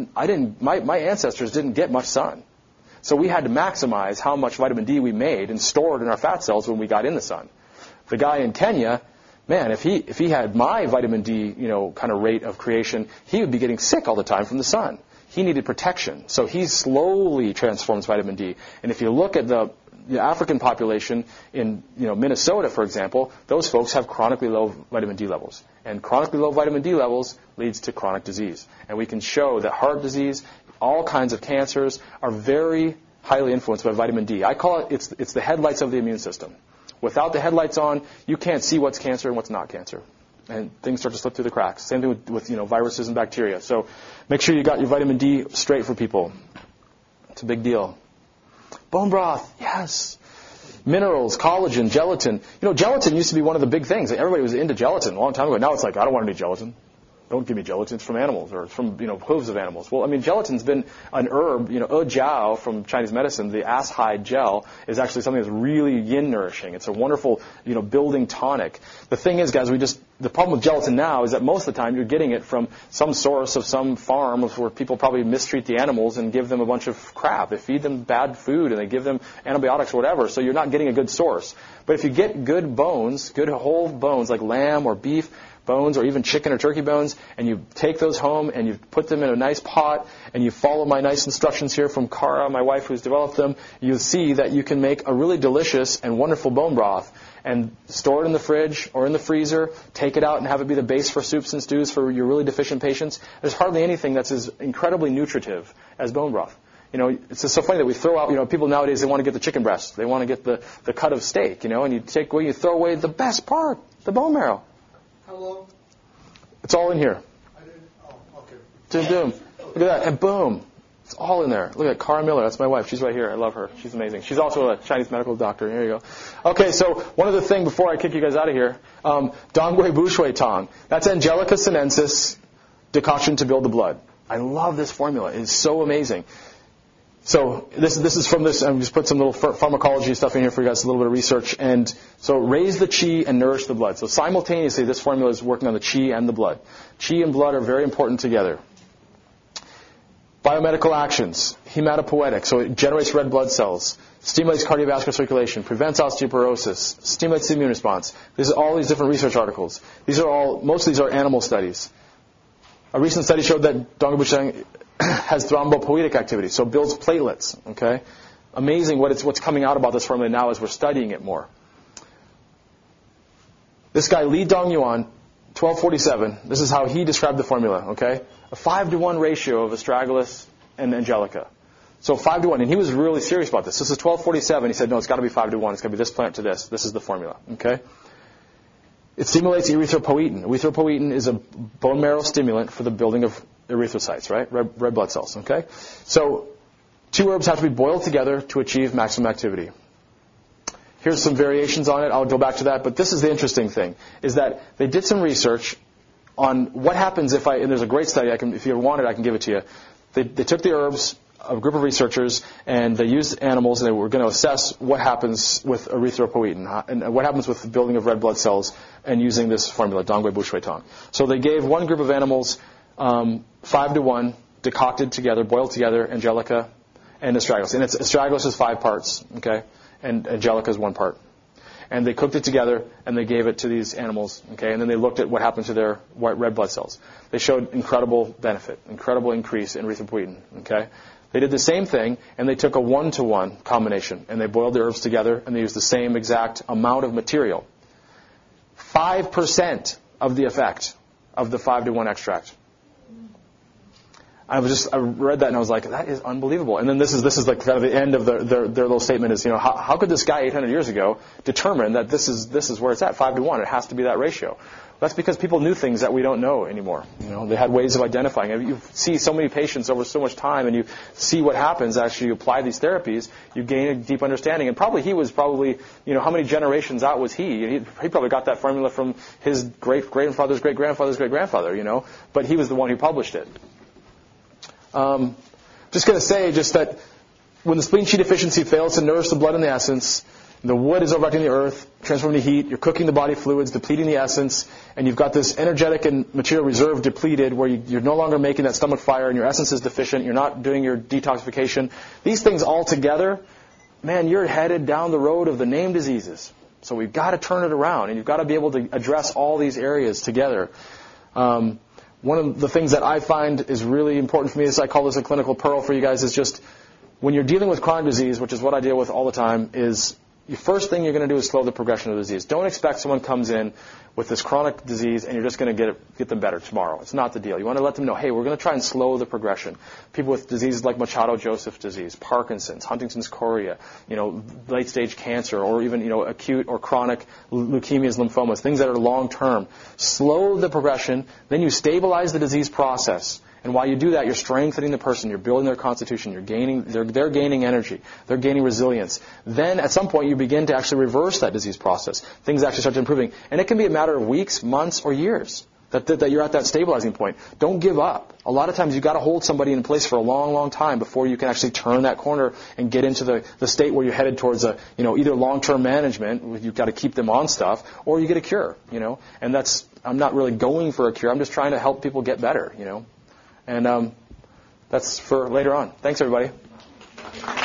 My ancestors didn't get much sun. So we had to maximize how much vitamin D we made and stored in our fat cells when we got in the sun. The guy in Kenya, man, if he had my vitamin D, kind of rate of creation, he would be getting sick all the time from the sun. He needed protection. So he slowly transforms vitamin D. And if you look at the African population in Minnesota, for example, those folks have chronically low vitamin D levels. And chronically low vitamin D levels leads to chronic disease. And we can show that heart disease, all kinds of cancers are very highly influenced by vitamin D. I call it's the headlights of the immune system. Without the headlights on, you can't see what's cancer and what's not cancer. And things start to slip through the cracks. Same thing with viruses and bacteria. So make sure you got your vitamin D straight for people. It's a big deal. Bone broth, yes. Minerals, collagen, gelatin. Gelatin used to be one of the big things. Everybody was into gelatin a long time ago. Now it's like, I don't want any gelatin. Don't give me gelatin. It's from animals, or it's from, hooves of animals. Well, gelatin's been an herb, jiao from Chinese medicine, the ass hide gel, is actually something that's really yin nourishing. It's a wonderful, building tonic. The thing is, guys, the problem with gelatin now is that most of the time you're getting it from some source of some farm where people probably mistreat the animals and give them a bunch of crap. They feed them bad food and they give them antibiotics or whatever, so you're not getting a good source. But if you get good bones, good whole bones like lamb or beef bones or even chicken or turkey bones, and you take those home and you put them in a nice pot and you follow my nice instructions here from Cara, my wife who's developed them, you'll see that you can make a really delicious and wonderful bone broth and store it in the fridge or in the freezer, take it out and have it be the base for soups and stews for your really deficient patients. There's hardly anything that's as incredibly nutritive as bone broth. It's just so funny that we throw out, people nowadays, they want to get the chicken breast. They want to get the cut of steak, and you throw away the best part, the bone marrow. How long? It's all in here. Okay. Boom. Look at that. And boom. It's all in there. Look at Cara Miller. That's my wife. She's right here. I love her. She's amazing. She's also a Chinese medical doctor. Here you go. Okay, so one other thing before I kick you guys out of here. Dongui Bushui Tong. That's Angelica sinensis decoction to build the blood. I love this formula. It's so amazing. So this is from this. I'm just put some little pharmacology stuff in here for you guys, a little bit of research. And so raise the chi and nourish the blood. So simultaneously, this formula is working on the chi and the blood. Chi and blood are very important together. Biomedical actions, hematopoietic, so it generates red blood cells, stimulates cardiovascular circulation, prevents osteoporosis, stimulates the immune response. This is all these different research articles. Most of these are animal studies. A recent study showed that Dongui Busheng has thrombopoietic activity, so builds platelets. Okay, amazing what's coming out about this formula now as we're studying it more. This guy Li Dongyuan, 1247. This is how he described the formula. Okay, a 5-to-1 ratio of astragalus and angelica. So 5-to-1, and he was really serious about this. This is 1247. He said, no, it's got to be 5-to-1. It's got to be this plant to this. This is the formula. Okay. It stimulates erythropoietin. Erythropoietin is a bone marrow stimulant for the building of erythrocytes, right? Red blood cells, okay? So 2 herbs have to be boiled together to achieve maximum activity. Here's some variations on it. I'll go back to that. But this is the interesting thing, is that they did some research on what happens and there's a great study, if you want it, I can give it to you. They took the herbs, a group of researchers, and they used animals, and they were going to assess what happens with erythropoietin and what happens with the building of red blood cells and using this formula, Dongui Bushui Tong. So they gave one group of animals 5-to-1, decocted together, boiled together, angelica and astragalus. And astragalus is 5 parts, okay, and angelica is 1 part. And they cooked it together, and they gave it to these animals, okay, and then they looked at what happened to their white red blood cells. They showed incredible benefit, incredible increase in erythropoietin, okay. They did the same thing, and they took a 1-to-1 combination, and they boiled the herbs together, and they used the same exact amount of material. 5% of the effect of the 5-to-1 extract. I read that and I was like, that is unbelievable. And then this is like kind of the end of their little statement is, how could this guy 800 years ago determine that this is where it's at, 5-to-1? It has to be that ratio. That's because people knew things that we don't know anymore. They had ways of identifying. You see so many patients over so much time, and you see what happens after you apply these therapies. You gain a deep understanding. And he was how many generations out was he? He probably got that formula from his great-grandfather's great-grandfather's great-grandfather, but he was the one who published it. Just going to say that when the spleen chi deficiency fails to nourish the blood in the essence, the wood is overacting the earth, transforming to heat, you're cooking the body fluids, depleting the essence, and you've got this energetic and material reserve depleted where you're no longer making that stomach fire and your essence is deficient, you're not doing your detoxification. These things all together, man, you're headed down the road of the named diseases. So we've got to turn it around, and you've got to be able to address all these areas together. One of the things that I find is really important for me, I call this a clinical pearl for you guys, is just when you're dealing with chronic disease, which is what I deal with all the time, is the first thing you're going to do is slow the progression of the disease. Don't expect someone comes in with this chronic disease and you're just going to get them better tomorrow. It's not the deal. You want to let them know, hey, we're going to try and slow the progression. People with diseases like Machado-Joseph disease, Parkinson's, Huntington's chorea, late-stage cancer, or even, acute or chronic leukemias, lymphomas, things that are long-term. Slow the progression, then you stabilize the disease process. And while you do that, you're strengthening the person, you're building their constitution, they're gaining energy, they're gaining resilience. Then at some point you begin to actually reverse that disease process. Things actually start improving. And it can be a matter of weeks, months, or years that you're at that stabilizing point. Don't give up. A lot of times you've got to hold somebody in place for a long, long time before you can actually turn that corner and get into the state where you're headed towards either long-term management, you've got to keep them on stuff, or you get a cure, And I'm not really going for a cure. I'm just trying to help people get better, And that's for later on. Thanks, everybody.